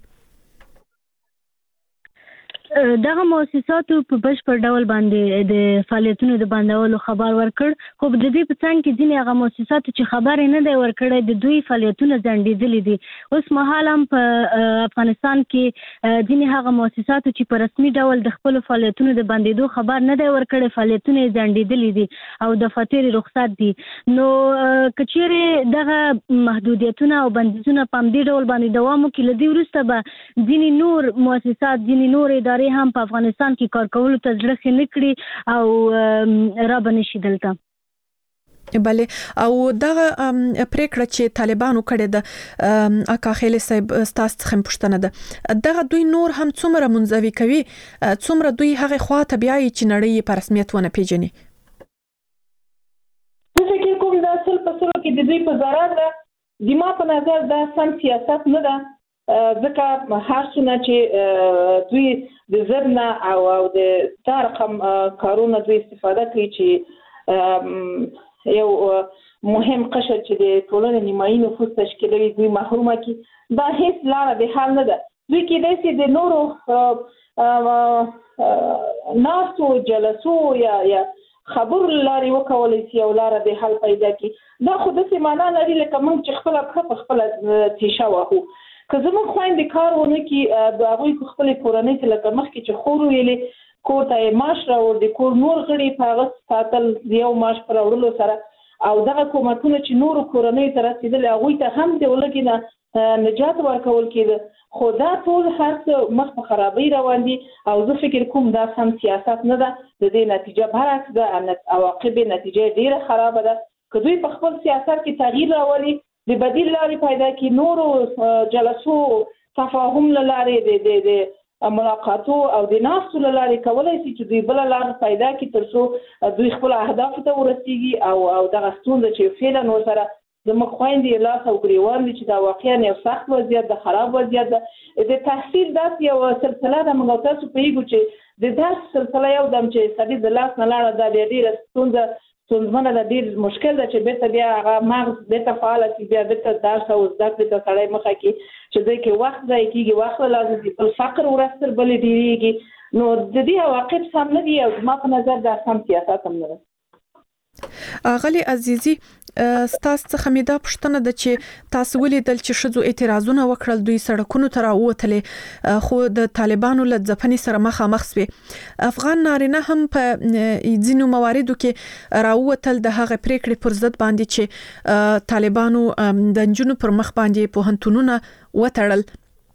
دغه مؤسساتو په بشپړ ډول باندې د فعالیتونو د بندولو خبر ورکړ، خو د دې په څنګ کې ځینې هغه مؤسساتو چې خبر نه دی ورکړی د دوی فعالیتونه ځنډېدلي دي. اوس مهال هم په افغانستان کې ځینې هغه مؤسساتو چې په رسمي ډول د خپلو فعالیتونو د بندېدو خبر نه دی ورکړی فعالیتونه یې ځنډېدلي دي او د فاتورې رخصت دي. نو که چیرې دغه محدودیتونه او بندیزونه په همدې ډول باندې دوام وکړي، له دې وروسته به ځینې نور مؤسسات، ځینې نور ادارې هم په افغانستان کې کار کولو ته زړه ښه نه کړي او را به نشي دلته. بله، او دغه پریکړه چې طالبانو کړې ده اکا خیل صاحب، ستاسو څخه پوښتنه ده دغه دوی نور هم څومره منځوي کوي، څومره دوی هغه خوا ته بیایي چې نړۍ په رسمیت ونه پیژني؟ زه فکر کوم دا اصل په سلو کې د دوی په ضرر ده. د ما په نظر دا سم سیاست نه ده، ځکه هر څونه چې دوی د ضرب نه او د دا رقم کارونه دوی استفاده کوي چې یو مهم قشر چې د ټولنې نیمایي نفوس تشکیلوي دوی محرومه کړي. دا هیڅ لاره د حل نه ده. دوی کېدای شي د نورو ناستو جلسو یا خبرو لارې وکولی شي او لاره د حل پیدا کړي. دا خو داسې معنا لري لکه موږ چې خپله پښه په خپله تیشه وهو. که زموږ خویندې کار ونه کړي، د هغوی په خپلې کورنۍ ته لکه مخکې چې خور ویلې کور ته یې معاش راوړ، د کور نور غړي په هغه ساتل د یو معاش په راوړلو سره او دغه کومکونه چې نورو کورنیو ته رسېدل هغوی ته هم د ولږې نه نجات ورکول کېده. خو دا ټول هر څه مخ په خرابۍ روان دي او زه فکر کوم دا سم سیاست نه ده. د دې نتیجه برعکس ده، عواقب نتیجه ډېره خرابه ده. که دوی په خپل سیاست کې تغییر راولي، د بدیل لارې پیدا کړي، نورو جلسو تفاهم له لارې د ملاقاتو او د ناستو له لارې کولی شي چې دوی بله لار پیدا کړي تر څو دوی خپل اهدافو ته ورسېږي او دغه ستونزه چې فعلا ورسره زموږ خویندې لاس او ګریوان دي چې دا واقعا یو سخت وضعیت ده، خراب وضعیت ده. د تحصیل داسې یوه سلسله ده، موږ تاسو پوهېږو چې د درس سلسله یو دم چې سړي د لاس نه لاړه دا بیا ډېره ستونزمنه ده، ډېر مشکل ده چې بیرته بیا هغه مغز بیرته فعاله شي، بیا بیرته درس او زده کړې ته سړی مخه کړي چې دوی کې وخت ضایع کېږي، وخت له لاسه ځي، بل فقر ورځ تر بلې ډېرېږي. نو د دې عواقب سم نه دي او زما په نظر دا سم سیاست هم نه ده. اغلی عزیزي، ستاسو څخه مې دا پوښتنه ده چې تاسو ولیدل چې ښځو اعتراضونه وکړل، دوی سړکونو ته راووتلې خو د طالبانو له ځپنې سره مخامخ شوې. افغان نارینه هم په ځینو مواردو کې راووتل د هغه پریکړې پر ضد باندې چې طالبانو د نجونو پر مخ باندې پوهنتونونه وتړل.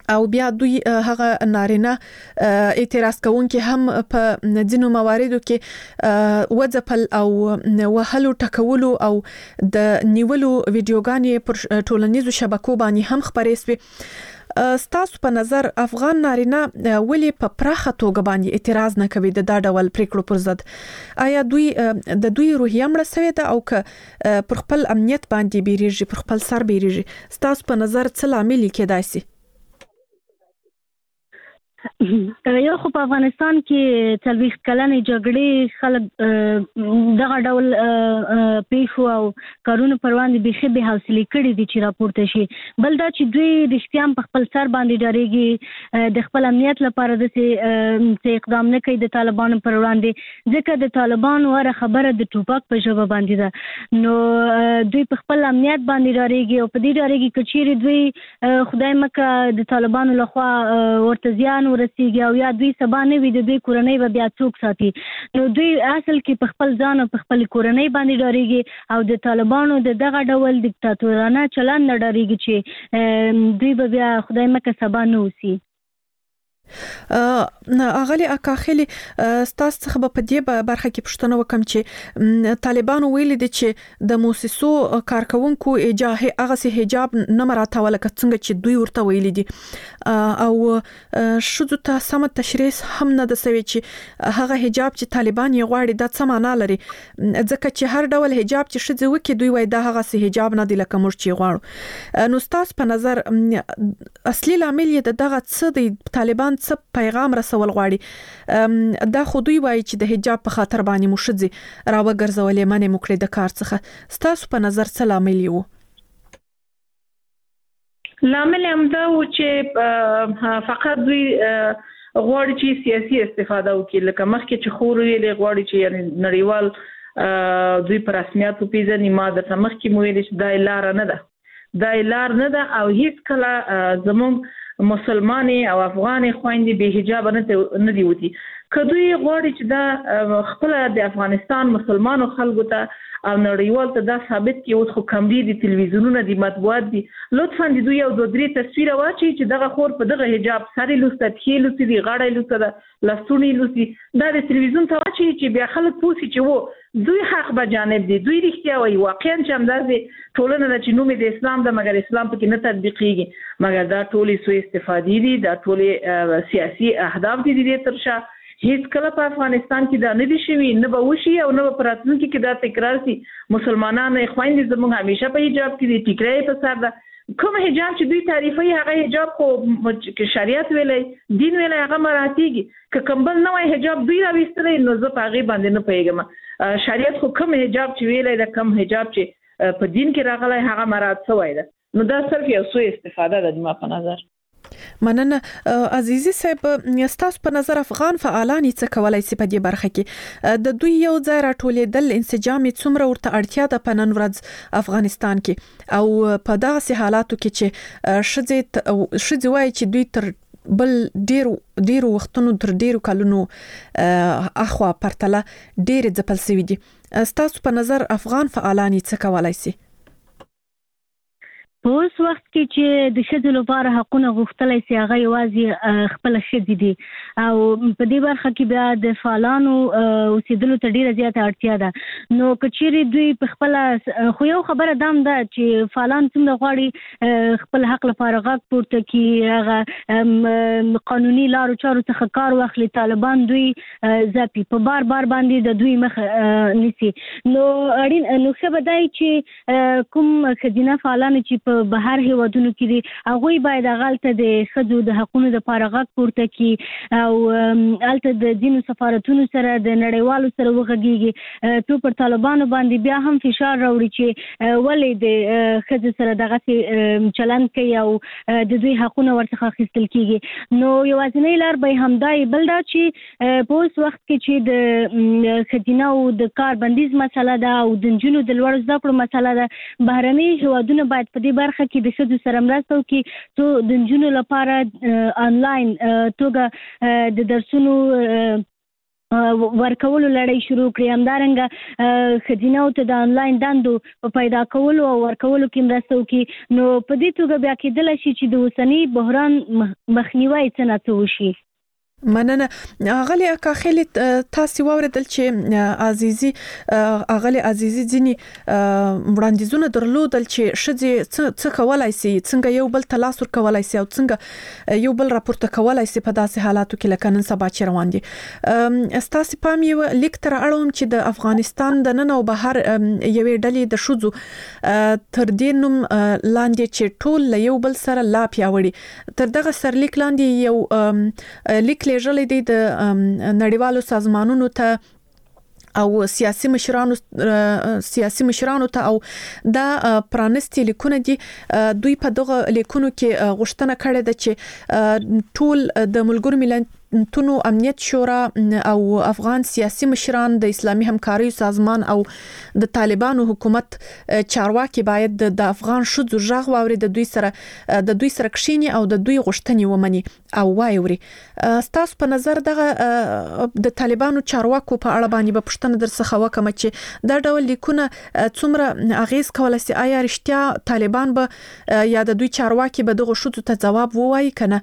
او بیا دوی هغه نارینه اعتراض کوونکي هم په ځینو مواردو کې وځپل او وهلو ټکولو او د نیولو ویډیوګانې پر ټولنیزو شبکو باندې هم خبرې شوې. ستاسو په نظر افغان نارینه ولې په پراخه توګه باندې اعتراض نه کوي د دا ډول پریکړو پر ضد؟ آیا دوی د دوی روحیه مړه شوې ده او که پر خپل امنیت باندې بیریږي، پر خپل سر بیریږي؟ ستاسو په نظر څه لامل کېدای شي؟ یو خو په افغانستان کې 40 کلنې جګړې خلک دغه ډول پیښو او کارونو پر وړاندې بيخي به حوصله کړې دي چې راپورته شي. بل دا چې دوی رښتیا په خپل سر باندې ډارېږي، د خپل امنیت لپاره د څه اقدام نه کوي د طالبانو پر وړاندې، ځکه د طالبانو وره خبره د ټوپک په ژبه باندې ده. نو دوی په خپل امنیت باندې ډارېږي او په دې ډارېږي چې چیرې دوی خدای مکه د طالبانو لخوا ورته زیان ورسیږي او یا دوی سبا نه وي د دوی کورنۍ به بیا څوک ساتي. نو دوی اصل کې په خپل ځان او په خپل کورنۍ باندې ډارېږي او د طالبانو د دغه ډول دیکتاتورانه چلند نه ډارېږي چې دوی به بیا خدای مکه سبا نه وسی. اغلی اکاخلی ستاسو څخه په دې برخه کې پوښتنه وکم چې طالبانو ویل دي چې د موسسو کارکونکو هغه سي حجاب نه مراتاوله څنګه چې دوی ورته ویل دي او شذو ته سم تشریح هم نه د سوي چې هغه حجاب چې طالبان یې غواړي د څه معنا لري، ځکه چې هر ډول حجاب چې شذو وکي دوی وای دا هغه سي حجاب نه دی لکه موږ چې غواړو. نو ستاسو په نظر اصلي لامل یې دغه څه دی؟ طالبان څه پیغام رسول غواړي؟ دا خو دوی وایي چې د حجاب په خاطر باندې مشدي راوګرځولې منې مکړې د کار څخه. ستاسو په نظر څه لامل یو؟ لامل هم دا و چې فقط دوی غواړي چې سیاسي استفاده وکړي، لکه مخکې چې خور ویلې غواړي چې یعنی نړیوال دوی په رسمیت وپیژني. ما د مخکې مو ویل چې دا لار نه ده، دا لار نه ده او هیڅ کله زموږ مسلمانې او افغانې خويندې به حجاب نه دی وتی. کدوې غواړي چې دا خپل د افغانستان مسلمانو خلکو ته او نړیوال ته دا ثابت کړي. اوس خو کم دي تلویزیونونه دي، مطبوعات دي، لطفا د دوی یو دوه درې تصویر واچي چې دغه خور په دغه حجاب ساري لوسته پخې لوسي دي، غاړه لوسته ده، لاسونه لوسي، دا د تلویزیون ته واچي چې بیا خلک پوسي چې وو دوی حق به جانب دي، دوی رښتیا وایي. واقعا چې همداسې ټولنه ده چې نوم د اسلام ده مګر اسلام پکې نه تطبیقېږي، مګر دا ټولې سوء استفادې دي، دا ټولې سیاسي اهداف دي د ترشا. هیڅ کله په افغانستان کې دا نه دي شوي، نه به وشي او نه به په راتلونکي کې دا تکرار شي. مسلمانانو خويندې زموږ همیشه په حجاب کې دي، ټیکری په سر ده. کوم حجاب چې دوی تعریفوي هغه حجاب خو کې شریعت ویلي، دین ویلي، هغه مراتیږي. که کمبل نه وای حجاب دوی راوستلی نو زه په هغې باندې نه پوهېږم. شریعت خو کوم حجاب چې ویلی ده، کوم حجاب چې په دین کې راغلی هغه مراد شوی ده. نو دا صرف یو سوء استفاده ده زما په نظر. مننه عزیزي صاحب. ستاسو په نظر افغان فعالان څه کولای شي په دې برخه کې؟ د دوی یو ځای راټولېدل انسجام څومره ورته اړتیا ده په نن ورځ افغانستان کې او په دغه حالاتو کې چې شذ وایي چې دوی تر بل ډیرو وختونو تر ډیرو کلونو اخوا پرتله ډیر ځپل شوی دي. ستاسو په نظر افغان فعالان څه کولای شي؟ په اوس وخت کې چې د ښځو لپاره حقونه غوښتلی سي هغه یوازې خپله ښځې دي او په دې برخه کې بیا د فعالانو اوسېدلو ته ډېره زیاته اړتیا ده. نو که چیرې دوی په خپله خو یو خبره دا هم ده چې فعالان څومره غواړي خپل حق لپاره غږ پورته کړي، هغه قانوني لارو چارو څخه کار واخلي، طالبان دوی ځپي، په بار باندې د دوی مخه نیسي. نو اړین نو ښه به دی چې کوم ښځینه فعالان چې په بهر هیوادونو کې دي هغوی باید هغلته د ښځو د حقونو دپاره غږ پورته کړي او هلته د ځینو سفارتونو سره د نړیوالو سره وغږیږي، تو پر طالبانو باندې بیا هم فشار راوړي چې ولې د ښځو سره دغسې چلند کوي او د دوی حقونه ورڅخه اخیستل کېږي. نو یوازینۍ لار به یې همدا وي. بل دا چې په اوس وخت کې چې د ښځینهو د کار بندیز مسله ده او د نجونو د لوړو زده کړو مسله ده، بهرني هیوادونه باید په دې برخه کې د ښځو سره مرسته وکړي څو د نجونو لپاره آنلاین توګه د درسونو ورکولو لړۍ شروع کړې. همدارنګه ښځینهو ته د انلاین دندو په پیدا کولو او ورکولو کې مرسته وکړي. نو په دې توګه بیا کېدلی شي چې د اوسني بحران مخنیوی څه وشي. مننه. اغلی اکاخیل تاسو واوریدل چې اغلی عزیزي ځینی وړاندیزونه درلودل چې شذ څه کولای شي، څنګه یو بل تلاش ورکولای شي او څنګه یو بل راپورته کولای شي په داسې حالاتو کې لکه نن سبا چې روان دي. استاسي پام یو لیک تر اړوم چې د افغانستان د نن او بهر یوې ډلې د شذو تر دې نوم لاندې چې ټول له یو بل سره لا پیاوړي تر دغه سرلیک لاندې یو لیک لېږلی دی د نړیوالو سازمانونو ته او سیاسي مشرانو ته او دا پرانستي لیکونه دي. دوی په دغه لیکونو کې غوښتنه کړې ده چې ټول د ملګرو ملتونو امنیت شورا او افغان سیاسي مشران د اسلامي همکاري سازمان او د طالبانو حکومت چارواکي باید د افغان شذو ژغ واوري، د دوی سره کښینی او د دوی غوښتنې ومني او وايوري. تاسو په نظر دغه د طالبانو چارواکو په اړه باندې په پښتنه در څخه وکم چې دا ډول لیکونه څومره اغیز کولای شي؟ آیا رښتیا طالبان به یا د دوی چارواکي به دغه شذو ته جواب ووایي کنه؟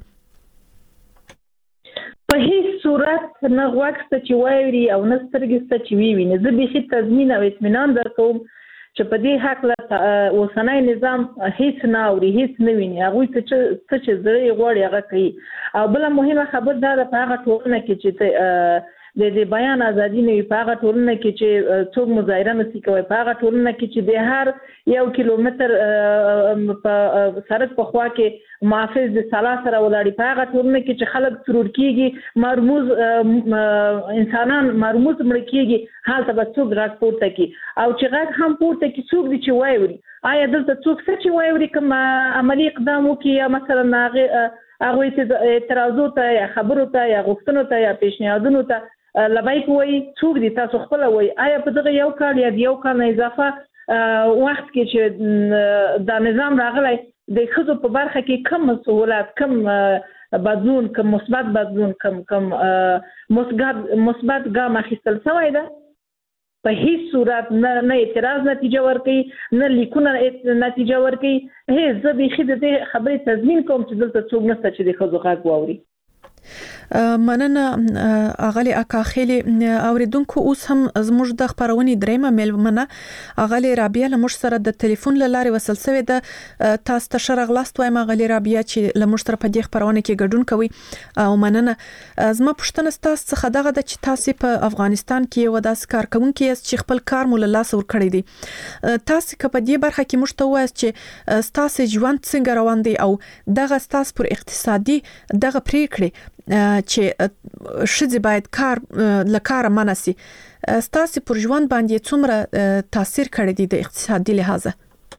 په هیڅ صورت نه غوښته چې وایي او نه سترګې ست چې ویني. زه به تضمین او اطمینان درکوم چې په دې حق له اوسنۍ نظام هیڅ نه اوري، هیڅ نه ویني. هغه څه چې زړه غواړي هغه کوي. او بل مهمه خبر دا ده په هغه ټولنه کې چې د بیان ازادي نه وي، په هغه ټولنه کې چې څوک مظاهره نشي کوي، په هغه ټولنه کې چې د هر 1 کیلومتر په سړک په خوا کې محافظ د سلا سره ولاړی، په هغه ټولنه کې چې خلک ترور کیږي، مرموز انسانان مرموز مړ کیږي، هلته به څوک راک پورته کی او چې راک هم پورته کی څوک دي چې وایوري. آیا دلته څوک څه چې وایوري کوم عملی اقدام وکي یا مثلا هغه اعتراضو ته یا خبرو ته یا غوښتنو ته یا پیشنهادونو ته لبایک وای څوک دي تاسو خپل وای؟ آیا په دغه یو کال یا یو کال اضافه وخت کې چې دا نظام راغلی د خزو په برخه کې کم سہولت، کم بدلون، کم مثبت بدلون، کم مثبت ګام اخیستل شوی ده؟ په هیڅ صورت نه اعتراض نتیجه ورکړي، نه لیکونه نتیجه ورکړي. هیڅ زه بیخي د دې خبرې تضمین کوم چې دلته څوک نشته چې د خزو غږ واوري. مننه اغلی اکاخیل. اوریدونکو اوس هم زموږ د خبرونې دریمه میلمنه اغلی رابعه لمش سره د ټلیفون لارې وصل شوې ده. تاسو ته شرغلاست وایم اغلی رابعه چې لمش سره په دې خبرونه کې ګډون کوي او مننه. زما پوښتنه تاسو څخه دغه د چې تاسو په افغانستان کې یو داس کارکونکو یاست چې خپل کار مول لاس ور کړی دی. تاسو که په دې برخه کې مشته وایست چې تاسو ژوند څنګه روان دی او دغه تاسو پر اقتصادي دغه پریکړې چې شذ باید کار لکار منسي ستاسو پر ژوند باندې څومره تاثیر کړی دی د اقتصادي لحاظه؟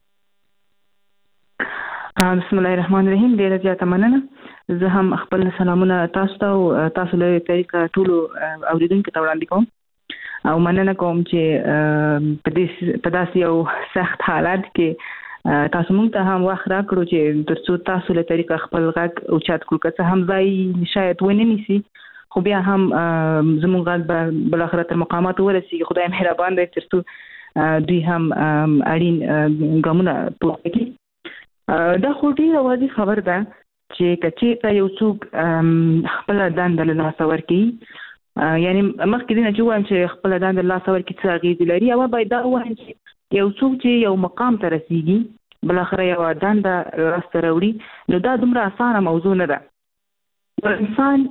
بسم الله الرحمن الرحیم. ډیره زیاته مننه. زه هم خپل سلامونه تاسو ته او تاسو له طریقه ټولو اوریدونکو ته وړاندې کوم او مننه کوم چې په داسې یو سخت حالت کې تاسو موږ ته هم وخت راکړو چې ترڅو تاسو له طریقه خپل غږ او چات کړو. که څه هم ځای شاید ونه نیسي خو بیا هم زموږ غږ به بل اخر تر مقامات ورسیږي. خدای مهربان دی ترڅو دوی هم اړین ګامونه پورته کړي. دا خو ډیره واضح خبر ده چې کچې یو څوک خپل دنده له لاسه ورکړي، یعنی مخکې دې نه چې وایم چې خپل دنده له لاسه ورکړي څه اغېز لري، او باید دا وایم چې یو څوک چې یو مقام ته رسیږي بل اخر یو دنده راسته راوړي، نو دا دومره اسانه موضوع نه ده. انسان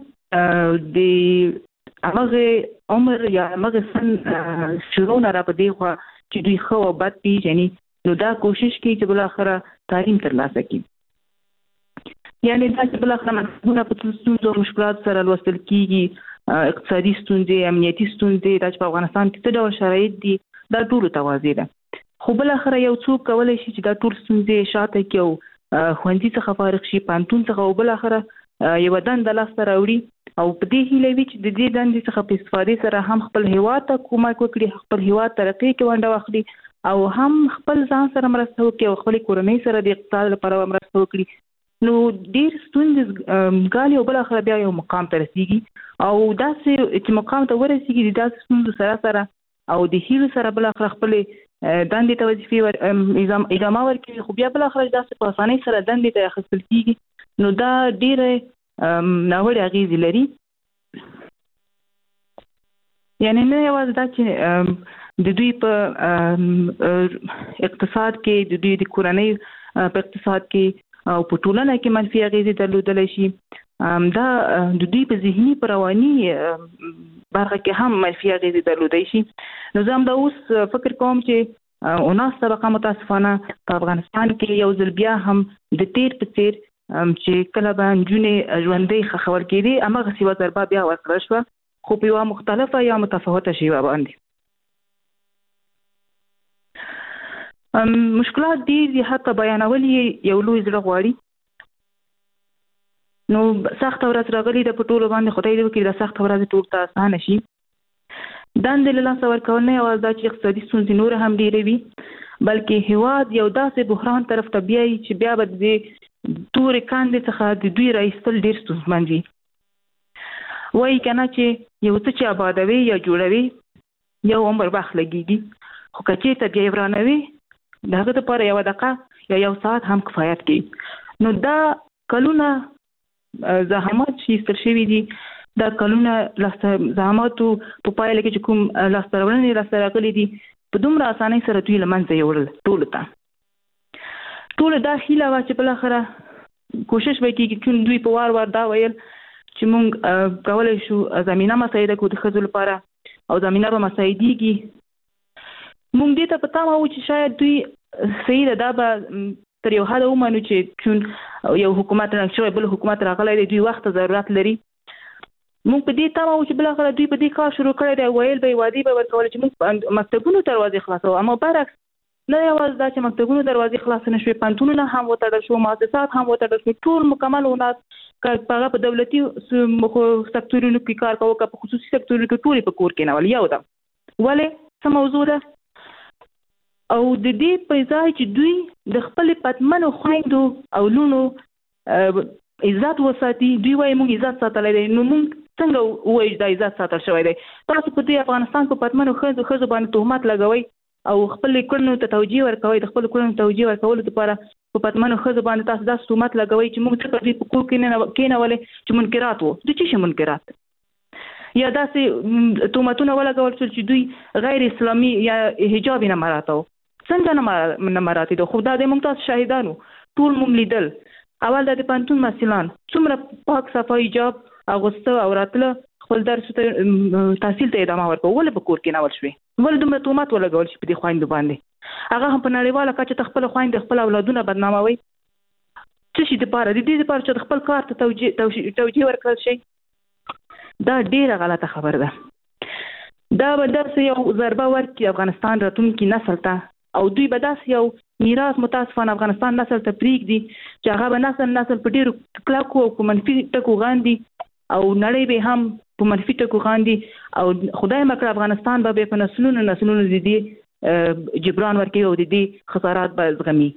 د هغه عمر یا هغه سن شروع نه را پدې خو چې دوی خو او بد پیژني، نو دا کوشش کوي چې بل اخر تعلیم ترلاسه کړي. یعنی دا چې بل اخر موږ په څو مشکلات سره لوستل کیږي، اقتصادي ستونزې، امنیتي ستونزې، دا چې په افغانستان کې څه ډول شرایط دي دا ټول توازی ده. خو بل اخر یو څوک کولای شي چې دا ټول ستونزې شاته کې او خوندې څخه فارغ شي، پانتون څخه، او بل اخر یو دنده لاسته راوړي او په دې هیله وي چې د دې دندې څخه په استفادې سره هم خپل هیواد ته کومک وکړي، خپل هیواد ترقی کې ونډه واخلي او هم خپل ځان سره مرسته وکړي او خپل کورنۍ سره د اقتصاد لپاره مرسته وکړي. نو ډیر ستونزې غالي او بل اخر بیا یو مقام ته رسیږي او داسې چې مقام ته ورسیږي داسې ستونزې سره او د هیلو سره بل اخر خپل دندې ته وظیفې ادامه ورکوي خو بیا بل اخر داسې په اسانۍ سره دندې ته اخیستل کیږي نو دا ډیره ناوړه اغیزې لري. یعنی نه یوازې دا چې د دوی په اقتصاد کې د دوی د کورنۍ په اقتصاد کې او په ټولنه کې منفي اغیزې درلودلی شي دا د دوی په ذهني په رواني برخه کې هم منفي اغیزې درلودلی شي. نو زه هم دا اوس فکر کوم چې اوناس طبقه متاسفانه په افغانستان کې یو ځل بیا هم د تیر په څیر چې کله به نجونې ژوندۍ خښول کېدې هماغسې یوه ضربه بیا ورکړه شوه خو په یوه مختلفه یا متفاوته شیوه باندې. مشکلات ډېر دي حتی بیانول یې یو لوی زړه غواړي. نو سخته ورځ راغلې ده په ټولو باندې خدای دې وکړي دا سخته ورځ ټول ته اسانه شي. دندې له لاسه ورکول نه یوازې دا چې اقتصادي ستونزې نور هم ډېرې وي بلکې هېواد یو داسې بحران طرف ته بیایي چې بیا به د تورې کاندې څخه د دوی راایستل ډېر ستونزمن وي. وایي که نه چې یو څه چې آبادوي یا جوړوي یو عمر وخت لګېږي خو که چېرته بیا یې ورانوي د هغه دپاره یوه دقیقه یا یو ساعت هم کفایت کوي. نو دا کلونه زحمات چې ایستل شوي دي دا کلونه زحماتو په پایله کې چې کوم لاسته راوړنې راسته راغلي دي په دومره اسانۍ سره دوی له منځه یوړل ټولو ته. ټوله دا هیله وه چې بالاخره کوشش به کېږي چې دوی په وار وار دا ویل چې موږ کولی شو زمینه مساعده کړو د ښځو لپاره او زمینه به مساعدېږي. موږ دې ته په تمه وو چې شاید دوی صحیح ده دا به تر یو حده ومنو چې چون یو حکومت رنګ شوی بل حکومت راغلی دی دوی وخت ته ضرورت لري. موږ په دې تمه وو چې بالاخره دوی په دې کار شروع کړی دی ویل به یې وعدې به ورکولې چې موږ مکتبونو دروازې خلاصوو اما برعکس نه یوازې دا چې مکتبونو دروازې خلاصې نه شوې پوهنتونونه هم وتړل شو مؤسسات هم وتړل شو ټول مکمل وناس که هغه په دولتي سکتورونو کې کار کوو که په خصوصي سکتورونو کې ټولې په کور کېنول یو ده. ولې څه موضوع ده او د دې په ځای چې دوی د خپلې پتمنو خویندو او لونو عزت وساتي دوی وایي موږ عزت ساتلی دی نو موږ څنګه ووایو دا عزت ساتل شوی دی. تاسو په دې افغانستان په پتمنو ښځو باندې تهمت لګوئ او خپلې کړنو ته توجیه ورکوئ د خپلو کړنو توجیه ورکولو لپاره په پتمنو ښځو باندې تاسو داسې تهمت لګوئ چې موږ څه په دوی په کور کې کېنولې چې منکرات وو. د څه شي منکرات یا داسې تهمتونه ولګول شول چې دوی غیر اسلامي یا حجاب یې نه مراته څنګه نه مراته خو دا د موږ تاسو شاهدانو ټول موږ لیدل. اول د پوهنتون محصلان څومره پاک صفا حجاب اغوسته او راتله خپل درس ته تحصیل ته ادامه ورکوه ولې په کور کې ناول شوې ولې دومره تهمت ولګول شي په دې خویندو باندې هغه هم په نړیواله کچه ته خپل خویندې خپل اولادونه بدناموي څه شي دپاره د دې دپاره چې د خپل کار ته توجیه ورکړل شي. دا ډیره غلطه خبره ده. دا به داسې یو ضربه ورکړي افغانستان راتلونکي نسل ته او دوی به داسې یو میراث متاسفانه افغانستان نسل ته پرېږدي چې هغه به نسل په ډېرو کلکو او په منفي ټکو غاندي او نړۍ به هم په منفي ټکو غاندي او خدای مکړه افغانستان به په نسلونو د دې جبران ورکوي او د دې خسارات به زغمي.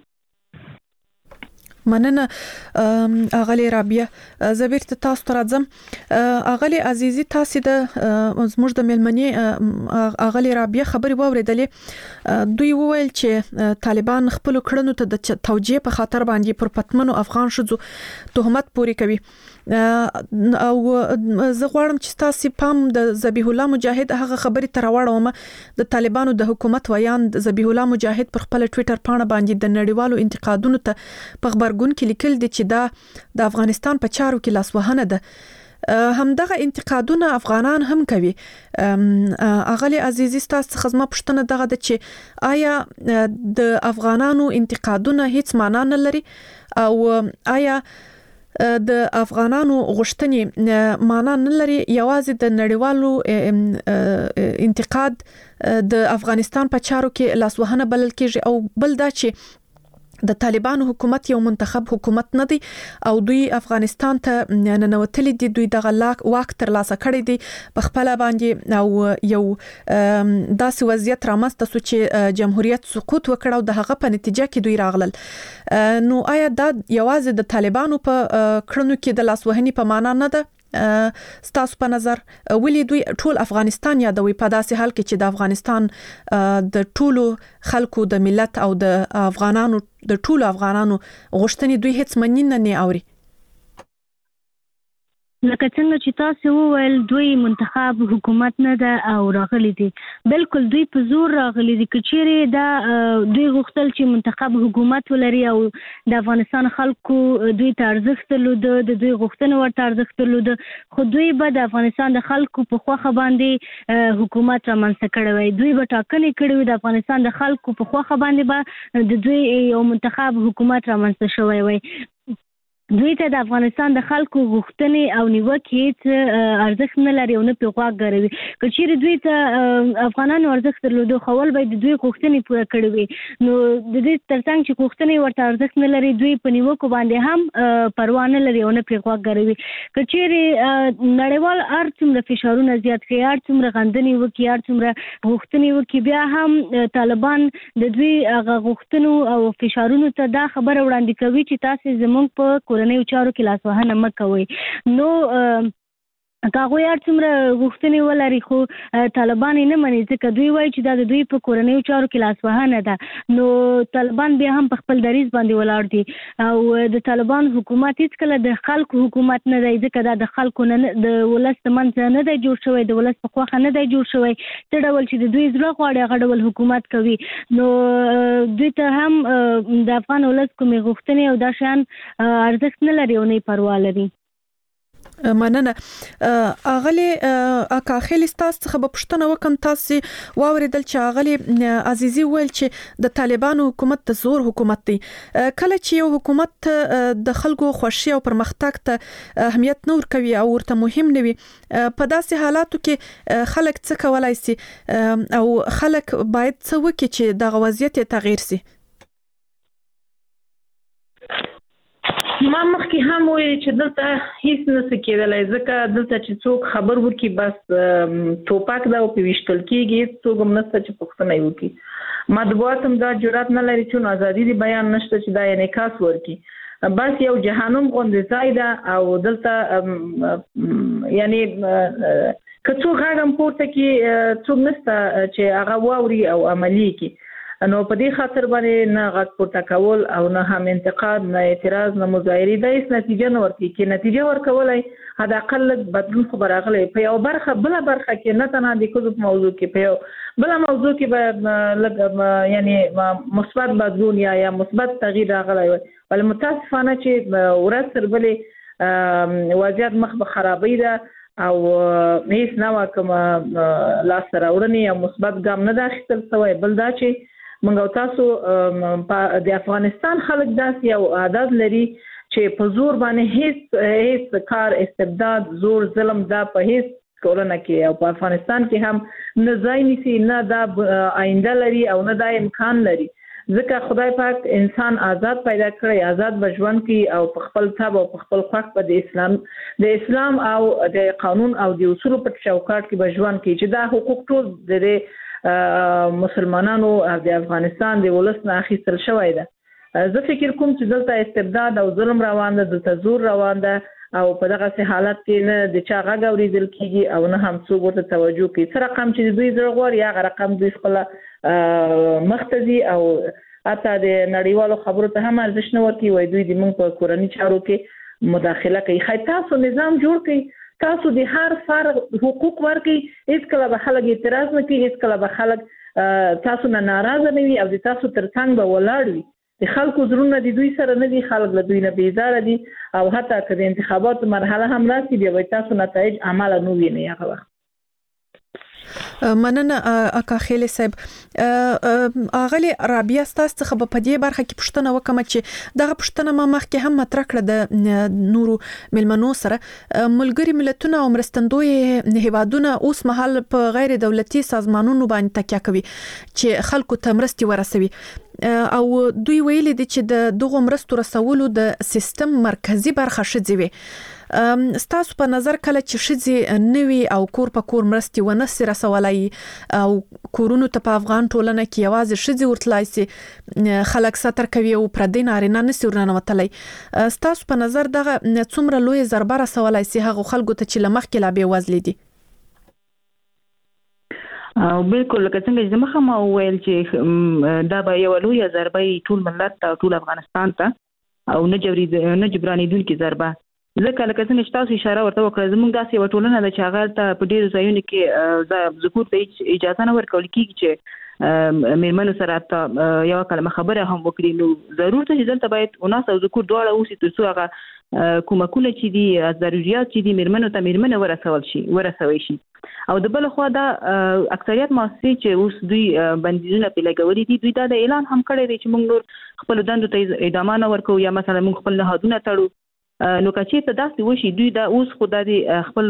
مننه اغلی رابعه زبیر ته تاسو ته راځم. اغلی عزیزي تاسو د زموږ د ملمنې اغلی رابعه خبري واوریدلې دوی وویل چې طالبان خپل کړنو ته د توجیه په خاطر باندې پر پتمنو افغان شذو تهمت پوري کوي او زه غواړم چې تاسو پام د ذبیح الله مجاهد هغه خبري تر واړوم د طالبانو د حکومت ویان ذبیح الله مجاهد پر خپل ټوئیټر پاڼه باندې د نړیوالو انتقادونو ته په خبرګون کې لیکل دي چې دا د افغانستان په چارو کې لاسوهنه ده. همدغه انتقادونه افغانان هم کوي. اغلی عزیزي تاسو خدمت پښتنه دغه د چې آیا د افغانانو انتقادونه هیڅ معنا نه لري او آیا د افغانانو غوښتنې معنا نه لري یوازې د نړیوالو انتقاد د افغانستان په چارو کې لاسوهنه بلل کېږي او بل دا چې د طالبانو حکومت یو منتخب حکومت نه دی او دوی افغانستان ته ننوتلي دي، دوی دغه واک تر لاسه کړی دی په خپل باندې او یو داسې وضعیت رامنځته شو چې جمهوریت سقوط وکړ او د هغه په نتیجه کې دوی راغلل. نو آیا دا یوازې د طالبانو په کړنو کې د لاسوهنې په معنا نه ده؟ ستاسو په نظر ولې دوی ټول افغانستان یادوي په داسې حال کې چې د افغانستان د ټولو خلکو د ملت او د افغانانو د ټولو افغانانو غوښتنې دوی هیڅ مننه نه اوري؟ لکه څنګه چې تاسو وویل دوی منتخب حکومت نه ده او راغلي دي، بالکل دوی په زور راغلي دي. کچېره دا دوی غوښتل چې منتخب حکومت ولري او د افغانستان خلکو دوی ته ارزښت درلوده، د دوی غوښتنې ورته ارزښت درلوده، خو دوی به د افغانستان د خلکو په خوخه باندې حکومت رامنځته کړی وي. دوی به ټاکنې کړې وي د افغانستان د خلکو په خوخه باندې به د دوی یو منتخب حکومت رامنځته شوی وي. دوی ته د افغانستان د خلکو غوښتنې او نیوکې هیڅ ارزښت نه لري او نه پرې غوږ ګروي. که چیرې دوی ته افغانانو ارزښت درلوده خول به د دوی غوښتنې پوره کړې وي، نو د دې ترڅنګ چې غوښتنې ورته ارزښت نه لري دوی په نیوکو باندې هم پروا نه لري او نه پرې غوږ ګروي. که چیرې نړیوال هر څومره فشارونه زیات کړي، هر څومره غندنې وکړي، هر څومره غوښتنې وکړي، بیا هم طالبان د دوی هغه غوښتنو او فشارونو ته دا خبره وړاندې کوي چې تاسو زموږ په کورنیو چارو کې لاسوهنه مه کوئ. نو هغوی هر څومره غوښتنې ولري خو طالبان یې نه مني، ځکه دوی وایي چې دا د دوی په کورنیو چارو کې لاسوهنه ده. نو طالبان بیا هم په خپل دریځ باندې ولاړ دي او د طالبان حکومت هیڅکله د خلکو حکومت نه دی، ځکه دا د خلکو نه د ولس د منځ نه دی جوړ شوی، د ولس په خوښه نه دی جوړ شوی. څه ډول چې د دوی زړه غواړي هغه ډول حکومت کوي. نو دوی ته هم د افغان ولس کومې غوښتنې او دا شیان ارزښت نه لري او نه یې پروا لري. مننه. اغلی اکاخیل تاسو څخه په پښتنه وکم، تاسو واوریدل چې اغلی عزیزي ویل چې د طالبانو حکومت د زور حکومت دی. کله چې یو حکومت د خلکو خوشي او پرمختګ ته اهمیت نه ورکوي او ورته مهم نه وي، په داسې حالاتو کې خلک څه کولای شي او خلک باید څه وکړي چې د وضعیت تغییر شي؟ ما مخکې هم ویل چې دلته هیڅ نشي کېدلی، ځکه دلته چې څوک خبر وکړي بس ټوپک دا او پیوشتل کېږي، څوک هم نشته چې پوښتنه وکړي. مطبوعات هم دا جرأت نه لري چې ازادي دی بیان نشته چې دا انعکاس ورکړي. بس یو جهنم غوندې ځای ده او دلته یعنی که څوک غږ پورته کړي څوک نشته چې هغه واوري او عملي کړي. نو په دې خاطر باندې نه غږ پورته کول او نه هم انتقاد، نه اعتراض، نه مظاهرې د هیڅ نتیجه نه ورکوي. کې نتیجه ورکولای حد اقل بدلون خو راغلی په یو برخه، بله برخه کې نه تنها د ښځو په موضوع کې، په یو بله موضوع کې به یعنی مثبت بدلون یا مثبت تغییر راغلی وي. ولې متاسفانه چې ورځ تر بلې وضعیت مخ په خرابۍ ده او هیڅ نوع کوم لاسته راوړنې یا مثبت ګام نه ده اخیستل شوی. بل دا چې موږ او تاسو د افغانستان خلک داسې یو عادت لري چې په زور باندې هیڅ کار، استبداد، زور، ظلم دا په هیڅ ټولنه کې او په افغانستان کې هم نه ځای نیسي، نه دا آینده لري او نه دا امکان لري. ځکه خدای پاک انسان آزاد پیدا کړی، آزاد به ژوند کوي او په خپل طب او په خپل خوښ په د اسلام او د قانون او د اصولو په چوکاټ کې به ژوند کوي چې دا حقوق ټول د مسلمانانو او د افغانستان د ولس نه اخیستل شوی ده. زه فکر کوم چې دلته استبداد او ظلم روان ده، دلته زور روان ده او په دغه حالت کې نه د چا غږ اورېدل کېږي او نه هم څوک ورته توجه کوي. څه رقم چې دوی زړه غواړي هغه رقم دوی خپله مخته ځي او حتی د نړیوالو خبرو ته هم ارزښت نه ورکوي. وایي دوی زموږ په کورني چارو کې مداخله کوي. خیر تاسو نظام جوړ کړئ، تاسو د هر فرد حقوق ورکړئ، هیڅکله به خلک اعتراض نه کوي، هیڅکله به خلک تاسو نه ناراضه نه وي او د تاسو ترڅنګ به ولاړ وي. د خلکو زړونه د دوی سره نه دي، خلک له دوی نه بیزاره دي او حتی که د انتخاباتو مرحله هم راسي بیا به تاسو نتایج عمله نه وینئ هغه وخت. مننه اکاخیل صاحب. اغلی رابعه تاسو څخه په دې برخه کې پوښتنه وکم چې دغه پوښتنه ما مخکې هم مطرح کړه د نورو ملمنو سره. ملګری ملتونه او مرستندوی هیوادونه اوس مهال په غیر دولتي سازمانونو باندې تکیه کوي چې خلکو ته مرستي ورسوي. او دوی ویل دي چې د دغه مرستو رسولو د سیستم مرکزی برخه شځوي. ستاسو په نظر کله چې شځي نوي او کور په کور مرستي ونه سي رسولای او کورونو ته په افغان ټولنه کې یوازې شځي ورتلای سي خلک ستر کوي او پر دین اړینه نسي ورننوتلای. ستاسو په نظر دغه څومره لوی ضربه رسولای سي هغه خلکو ته چې لمخ کې لا به وزل دي؟ او بالکل لکه څنګه چې مخه ما ویل چې دا به یو لوی ضربه ټول ملت ته ټول افغانستان ته او نه جبراني دونکو ضربه. ځکه لکه څنګه چې تاسو اشاره ورته وکړه زموږ داسې یو ټولنه د چاغال ته په ډیرو ځایونو کې ذکر ته اجازه نه ورکول کیږي چې میرمنو سره یو کلمه خبره هم وکړي. نو ضرورت چې دلته باید وناس او ذکر دواړه اوسي ترڅو هغه کومکونه چې دي ضرورت چې دي میرمنو ته میرمنه ورسوي شي. او د بل خو دا اکثریت مؤسسې چې اوس دوی بندیزونه په لګولې دي دوی دا د اعلان هم کړی دی چې موږ نور خپل دندو ته ادامه نه ورکو یا مثلا موږ خپل نهادونه تړو. نو کچې ته داسې وشي دوی دا اوس خو د خپل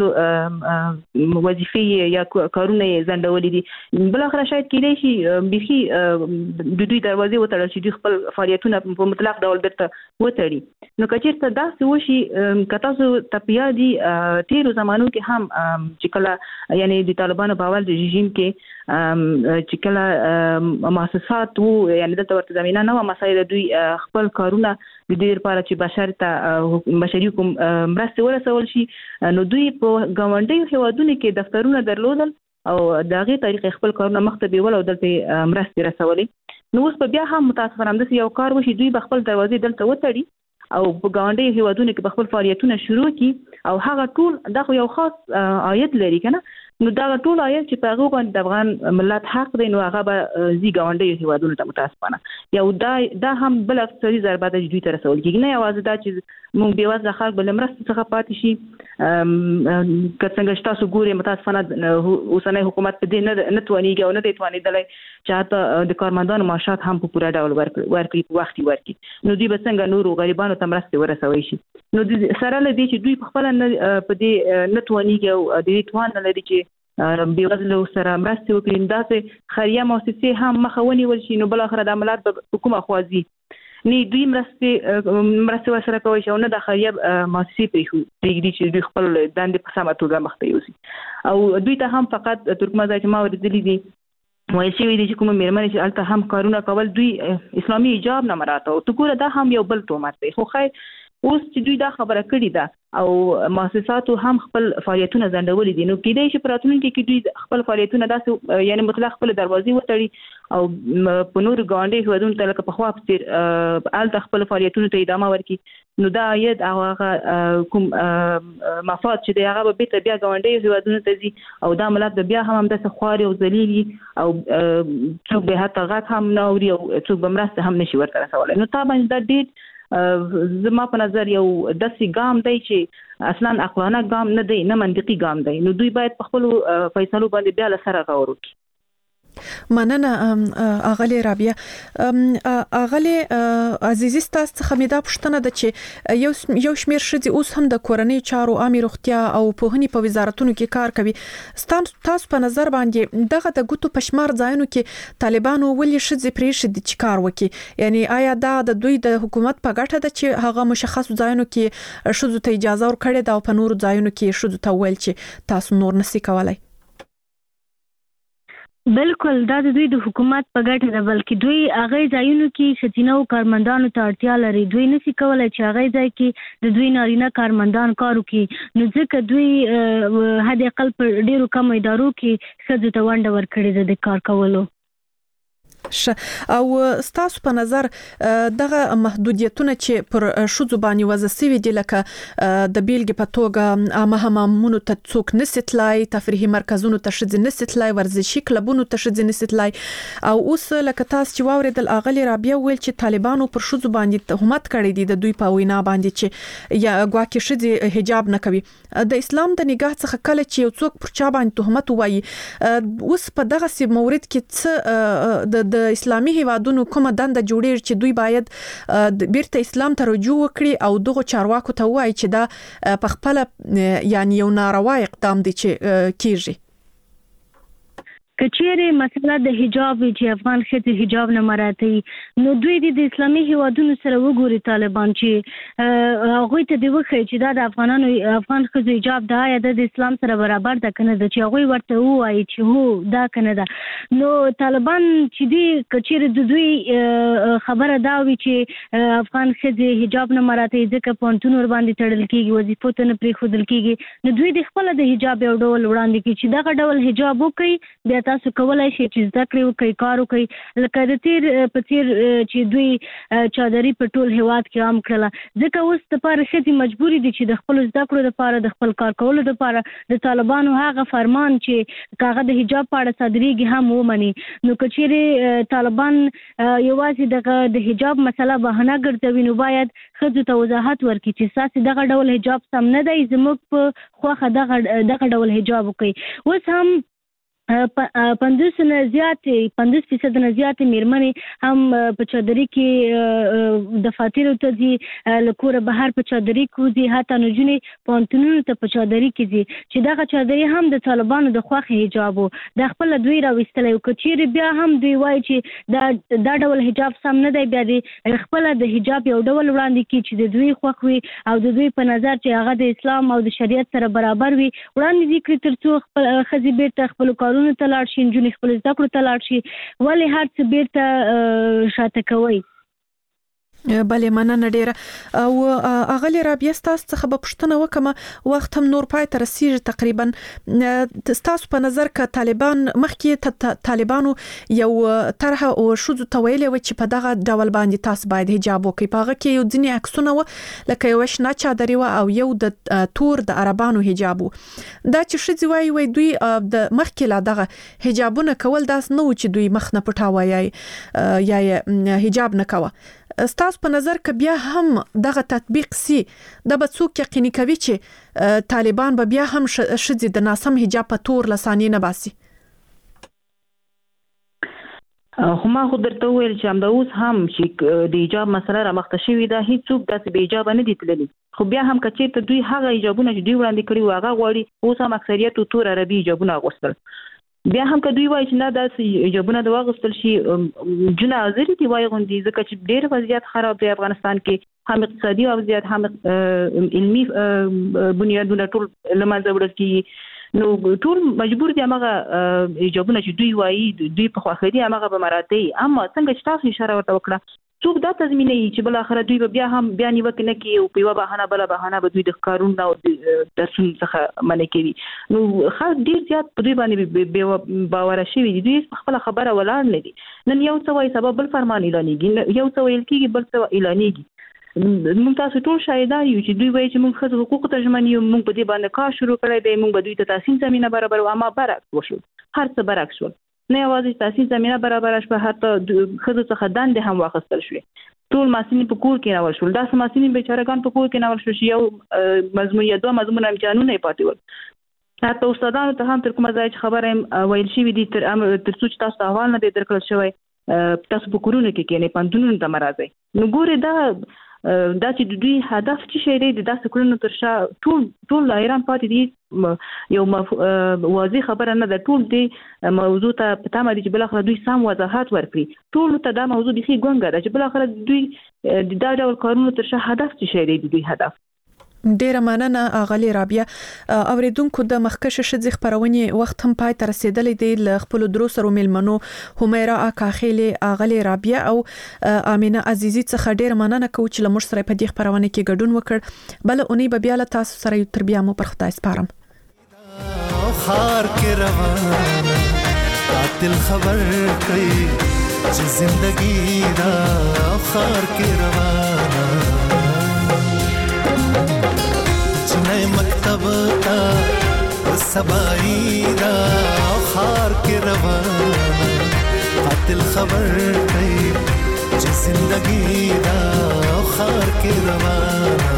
وظیفې یا کارونه زندولې دي بل اخر شاید کېدای شي بيخي د دوی دروازې وتړل شي دوی خپل فعالیتونه په مطلق ډول درته وتړي. نو کچې ته داسې وشي کته تاسو تپیا دي تیرو زمانو کې هم چې کله یعنی د طالبانو په اول رژیم کې چې کله مؤسسات وو یعنی د تورته زمينه نو مسایل دوی خپل کارونه د دې لپاره چې بشري کوم مرسته ورسول شي. نو دوی په ګاونډي هیوادونو کې دفترونه درلودل او دغه طریقې خپل کارونه مخته بیول او دلته مرسته رسولي. نو اوس په بیا هم متاسفانه هم د یو کار وشي دوی خپل دروازې دلته وتړي او په ګاونډي هیوادونو کې خپل فعالیتونه شروع کړي او هغه ټول دغه یو خاص عاید لري کنه. نو دا ټول عاید چې په هغه باندې د افغان ملت حق دی نو هغه به زی ګاونډي هیوادونو ته متاسفانه یو دا هم بل اکثري ضربه د دوی تر رسول کېږي. نه یوازې دا چې مونږ بیوازه خلک بل مرسته څخه پاتې شي که څنګه تاسو ګورئ متاسفانه اوسنۍ حکومت په دې نه توانیږي او نه دی توانېدلی چې حتی د کارمندانو معاشات هم په پوره ډول ورکړي په وخت ورکړي. نو دوی به څنګه نورو غریبانو ته مرسته ورسوي شي. نو سره له دې چې دوی په خپل په دې نه توانیږي او د دې توان نه لري چې بیوزلو سره مرسته وکړي داسې خیریه مؤسسې هم مخاوني ولشي. نو بل اخر د عملات په حکومت خوازي نه دوی مرسته ورسره کوي چې نه د خیریه مؤسسې پرېږدي چې دوی خپل دندې په سمه توګه مخته یوسي. او دوی ته هم فقط ترکمنځای چې ما ورېدلي دي وایي شوي دي چې کومه میرمنې چې هلته هم کارونه کول دوی اسلامي حجاب نه مراعاتوي. ته ګوره دا هم یو بل تهمت دی. خو خیر اوس چې دوی دا خبره کړې ده او مؤسساتو هم خپل فعالیتونه ځنډولې دي نو کېدای شي په راتلونکي کې دوی خپل فعالیتونه داسې یعنی مطلق خپل دروازې وتړي او په نور ګاونډي هیوادونو ته لکه پخوا په څېر هلته خپل فعالیتونو ته ادامه ورکړي. نو دا عاید او هغه کوم مفاد چې دی هغه به بېرته بیا ګاونډي هیوادونو ته ځي او دا ملت بیا هم همداسې خواري او ذلیلي او څوک به حتی غږ هم نه اوري او څوک به مرسته هم نشي ورته رسولی. نو طبعا دا ډېر زما په نظر یو داسې ګام دی چې اصلا عقلانه ګام نه دی نه منطقي ګام دی. نو دوی باید په خپل فیصلو باندې بیا له سره غور وکړي. مننه اغلی رابعه. اغلی عزیزي تاسو څخه مې دا پوښتنه ده چې یو شمېر ښځې اوس هم د کورنۍ چارو عامه روغتیا او پوهنې په وزارتونو کې کار کوي. تاسو په نظر باندې دغه د ګوتو پشمار ځایونو کې طالبانو ولې ښځې پرېښودي چې کار وکړي؟ یعنی آیا دا د دوی د حکومت په ګټه ده چې هغه مشخص ځایونو کې ښځو ته اجازه ورکړي دا او په نورو ځایونو کې ښځو ته ویل چې تاسو نور نشئ کولای؟ بالکل دا د دوی د حکومت په ګټه ده بلکې دوی هغه ځایونو کې ښځینه کارمندانو ته اړتیا لري. دوی نشي کولای چې هغه ځای کې د دوی نارینه کارمندان کار وکړي. نو ځکه دوی حد اقل په ډیرو کم ادارو کې ښځو ته ونډه ورکړې ده د کار کولو. او ستاسو په نظر دغه محدودیتونه چې پر ښځو باندې وضع شوي دي لکه د بیلګې په توګه عامه حمامونو ته څوک نشي تلای، تفریحي مرکزونو ته ښځې نشي تلای، ورزشي کلبونو ته ښځې نشي تلای او اوس لکه تاسو چې واوریدل اغلی رابعه ویل چې طالبانو پر ښځو باندې تهمت کړی دی د دوی په وینا باندې چې یا ګواکې ښځې حجاب نه کوي. د اسلام د نگاه څخه کله چې یو څوک پر چا باندې تهمت وایي اوس په دغه مورد کې څه د اسلامي هیوادونو کومه دنده جوړیږي چې دوی باید بیرته اسلام ته رجوع وکړي او دغه چارواکو ته وایي چې دا په خپل یعنی یو ناروا اقدام دی چې کیږي؟ کچېره مسله د حجاب چې افغان ښځې حجاب نه مراعاتوي نو دوی د اسلامي هیوادونو سره وګوري طالبان چې هغه ته دی وخی چې دا د افغان ښځو حجاب دا یا د اسلام سره برابر ده کنه چې هغه ورته وایي چې هو دا کنه ده نو طالبان چې دی کچېره د دوی خبره دا وی چې افغان ښځې حجاب نه مراعاتوي ځکه پونتون ور باندې تړل کیږي وظیفو ته نه پریښودل کیږي نو دوی د خپل د حجاب یو ډول وړاندې کوي چې دا ډول حجاب وکړي بیا تاسو کولای شئ چې زده کړې وکړئ کار وکړئ لکه د تیر په څیر چې دوی چادري په ټول هیواد کې عام کړله ځکه اوس د پاره ښځې مجبورې دي چې د خپل زده کړو لپاره د خپل کار کولو لپاره د طالبانو هغه فرمان چې کاغه د حجاب په اړه صادرېږي هم ومني نو کچېره طالبان یوازې د حجاب مسله بهانه ګرځوي نو باید ښځو ته وضاحت ورکړي چې تاسو دغه ډول حجاب سم نه دی زموږ په خوخه دغه ډول حجاب وکړي اوس هم 50% نه زیاتې میرمنې هم په چادري کې د فاتیرو ته ځي لکوره بهر په چادري کوزي حتی نجونې پونتونونو ته په چادري کې ځي چې دغه چادري هم د طالبانو د خوخه حجاب د خپل دوی راوستلې او کچېره بیا هم دوی وایي چې دا ډول حجاب سم نه دی بیا د خپل د حجاب یو ډول وړاندې کی چې د دوی خوخ وي او د دوی په نظر چې هغه د اسلام او د شریعت سره برابر وي وړاندې ذکر ترڅو خپل خزي بیرته خپل کارونه ته لاړ شي نجونې خپل زده کړو ته لاړ شي ولې هر څه بیرته شاته کوي بله مننه ډیره او اغلی رابعه تاسو څخه به پوښتنه وکم وخت هم نور پای ته رسیږي تقریبا تاسو په نظر ک طالبان مخکې طالبانو یو طرح او شوزو تویل و چې په دغه ډول باندې تاسو باید حجاب وکړئ په هغه کې یو ځینې عکسونه و لکه یو شنه چادري و او یو د تور د عربانو حجاب دا چې شذ وای دوی د مخکې لا دغه حجابونه کول داس نو چې دوی مخ نه پټاوي یا حجاب نه کوي ستاسو په نظر ک بیا هم دغه تطبیق سي د بڅوک یقیني کوي چې طالبان به بیا هم شذ د ناسم حجاب په تور لسانی نه باسي خو ما خو درته ویل چې همدا اوس هم چې د حجاب مسله را مخته شوې ده هیڅوک داسې بې حجابه نه دي تللي خو بیا هم که چېرته دوی هغه حجابونه چې دوی وړاندې کړي وو هغه غواړي اوس هم اکثریت تور عربي حجابونه اغوستل بیا هم که دوی وایي چې نه داسې حجابونه د واغوستل شي جونه حاضرې دي وایغوندي ځکه چې ډېر وضعیت خراب دی افغانستان کې هم اقتصادي وضعیت هم علمي بنیادونه ټول له منځه وړل کېږي نو ټول مجبور دي همغه حجابونه چې دوی وایي دوی په خوښه دي همغه به مراعاتوي اما څنګه چې تاسو اشاره ورته وکړه څوک دا تضمینوي چې بل اخر دوی بیا هم بیا نیوکه نه کوي او په یوه بهانه بله بهانه به دوی د ښکارونو او درسونو څخه منع کوي نو خلک ډېر زیات په دوی باندې بې باوره شوي دي دوی خپله خبره ولاړ نه دي نن یو څه وایي سبا بل فرمان اعلانېږي یو څه ویل کېږي بل څه اعلانېږي موږ تاسو ټول شاهدان یو چې دوی وایي چې موږ ښځو حقوقو ته ژمن یو موږ په دې باندې کار شروع کړی دی موږ به دوی ته تحصیل زمینه برابرو اما برعکس وشول هر څه برعکس شول نه یوازې تحصیل زمینه برابره شوه حتی ښځو څخه دندې هم واخیستل شوې ټول محصلین په کور کې راول شول داسې محصلین بیچارهګان په کور کې راول شول چې یو مضمون یا دوه مضمونه امتحانونه یې پاتې ول حتی استادانو ته هم تر کومه ځای چې خبره ویل شوي دي تر څو چې تاسو ته احوال نه دی درکړل شوی تاسو په کورونو کې کښېنئ پوهنتونونو ته مه راځئ نو ګورې دا چې دوی هدف څه شی دی د داسې کړنو تر شا ټول حیران پاتې دي یو واضح خبره نه ده ټول دې موضوع ته په تمه دي چې بالاخره دوی سم وضاحت ورکړي ټول ته دا موضوع بیخي ګونګه ده چې بالاخره دوی دا ډول کارونو تر شا هدف څه شی دی د دوی هدف ډیره مننه اغلی رابعه اوریدونکو د مخکشه شذ خبرونه وخت هم پای ته رسیدلې دی ل خپل دروسرو ملمنو همیرا اکاخیلی اغلی رابعه او امینه عزیزی څخه ډیره مننه کوم چې لمر سره په دې خبرونه کې ګډون وکړ بل اونۍ به بیا له تاسو سره یو تربیه مو پر خدای سپارم خار کې روان قاتل خبر کوي چې زندگی دا خار کې روان مکتب تا سبائی دا خار کے روانہ قاتل خبر کئی جی زندگی دا خار کے روانہ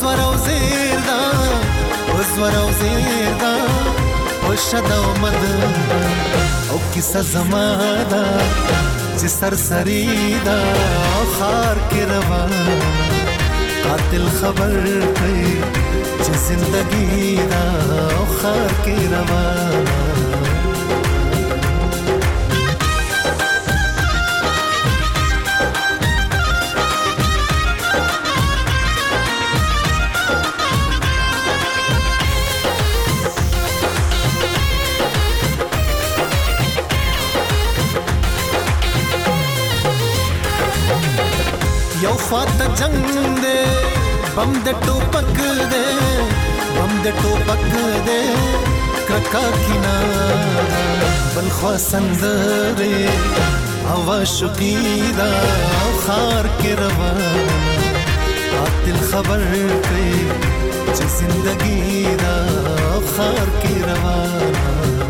ور او زیر دا اوس ور او زیر دا او شدا مد او کیسه زماده چې سرسری دا او خار کې روان قاتل خبر کوي چې زندگی دا او خار کې روان یو فات جنگ دے بم د ټوپک دے بم د ټوپک دے کرکا کینا بل خوا سندره هوا شقیدا خار کې روان قاتل خبر کوي چې زندگی دا خار کې روان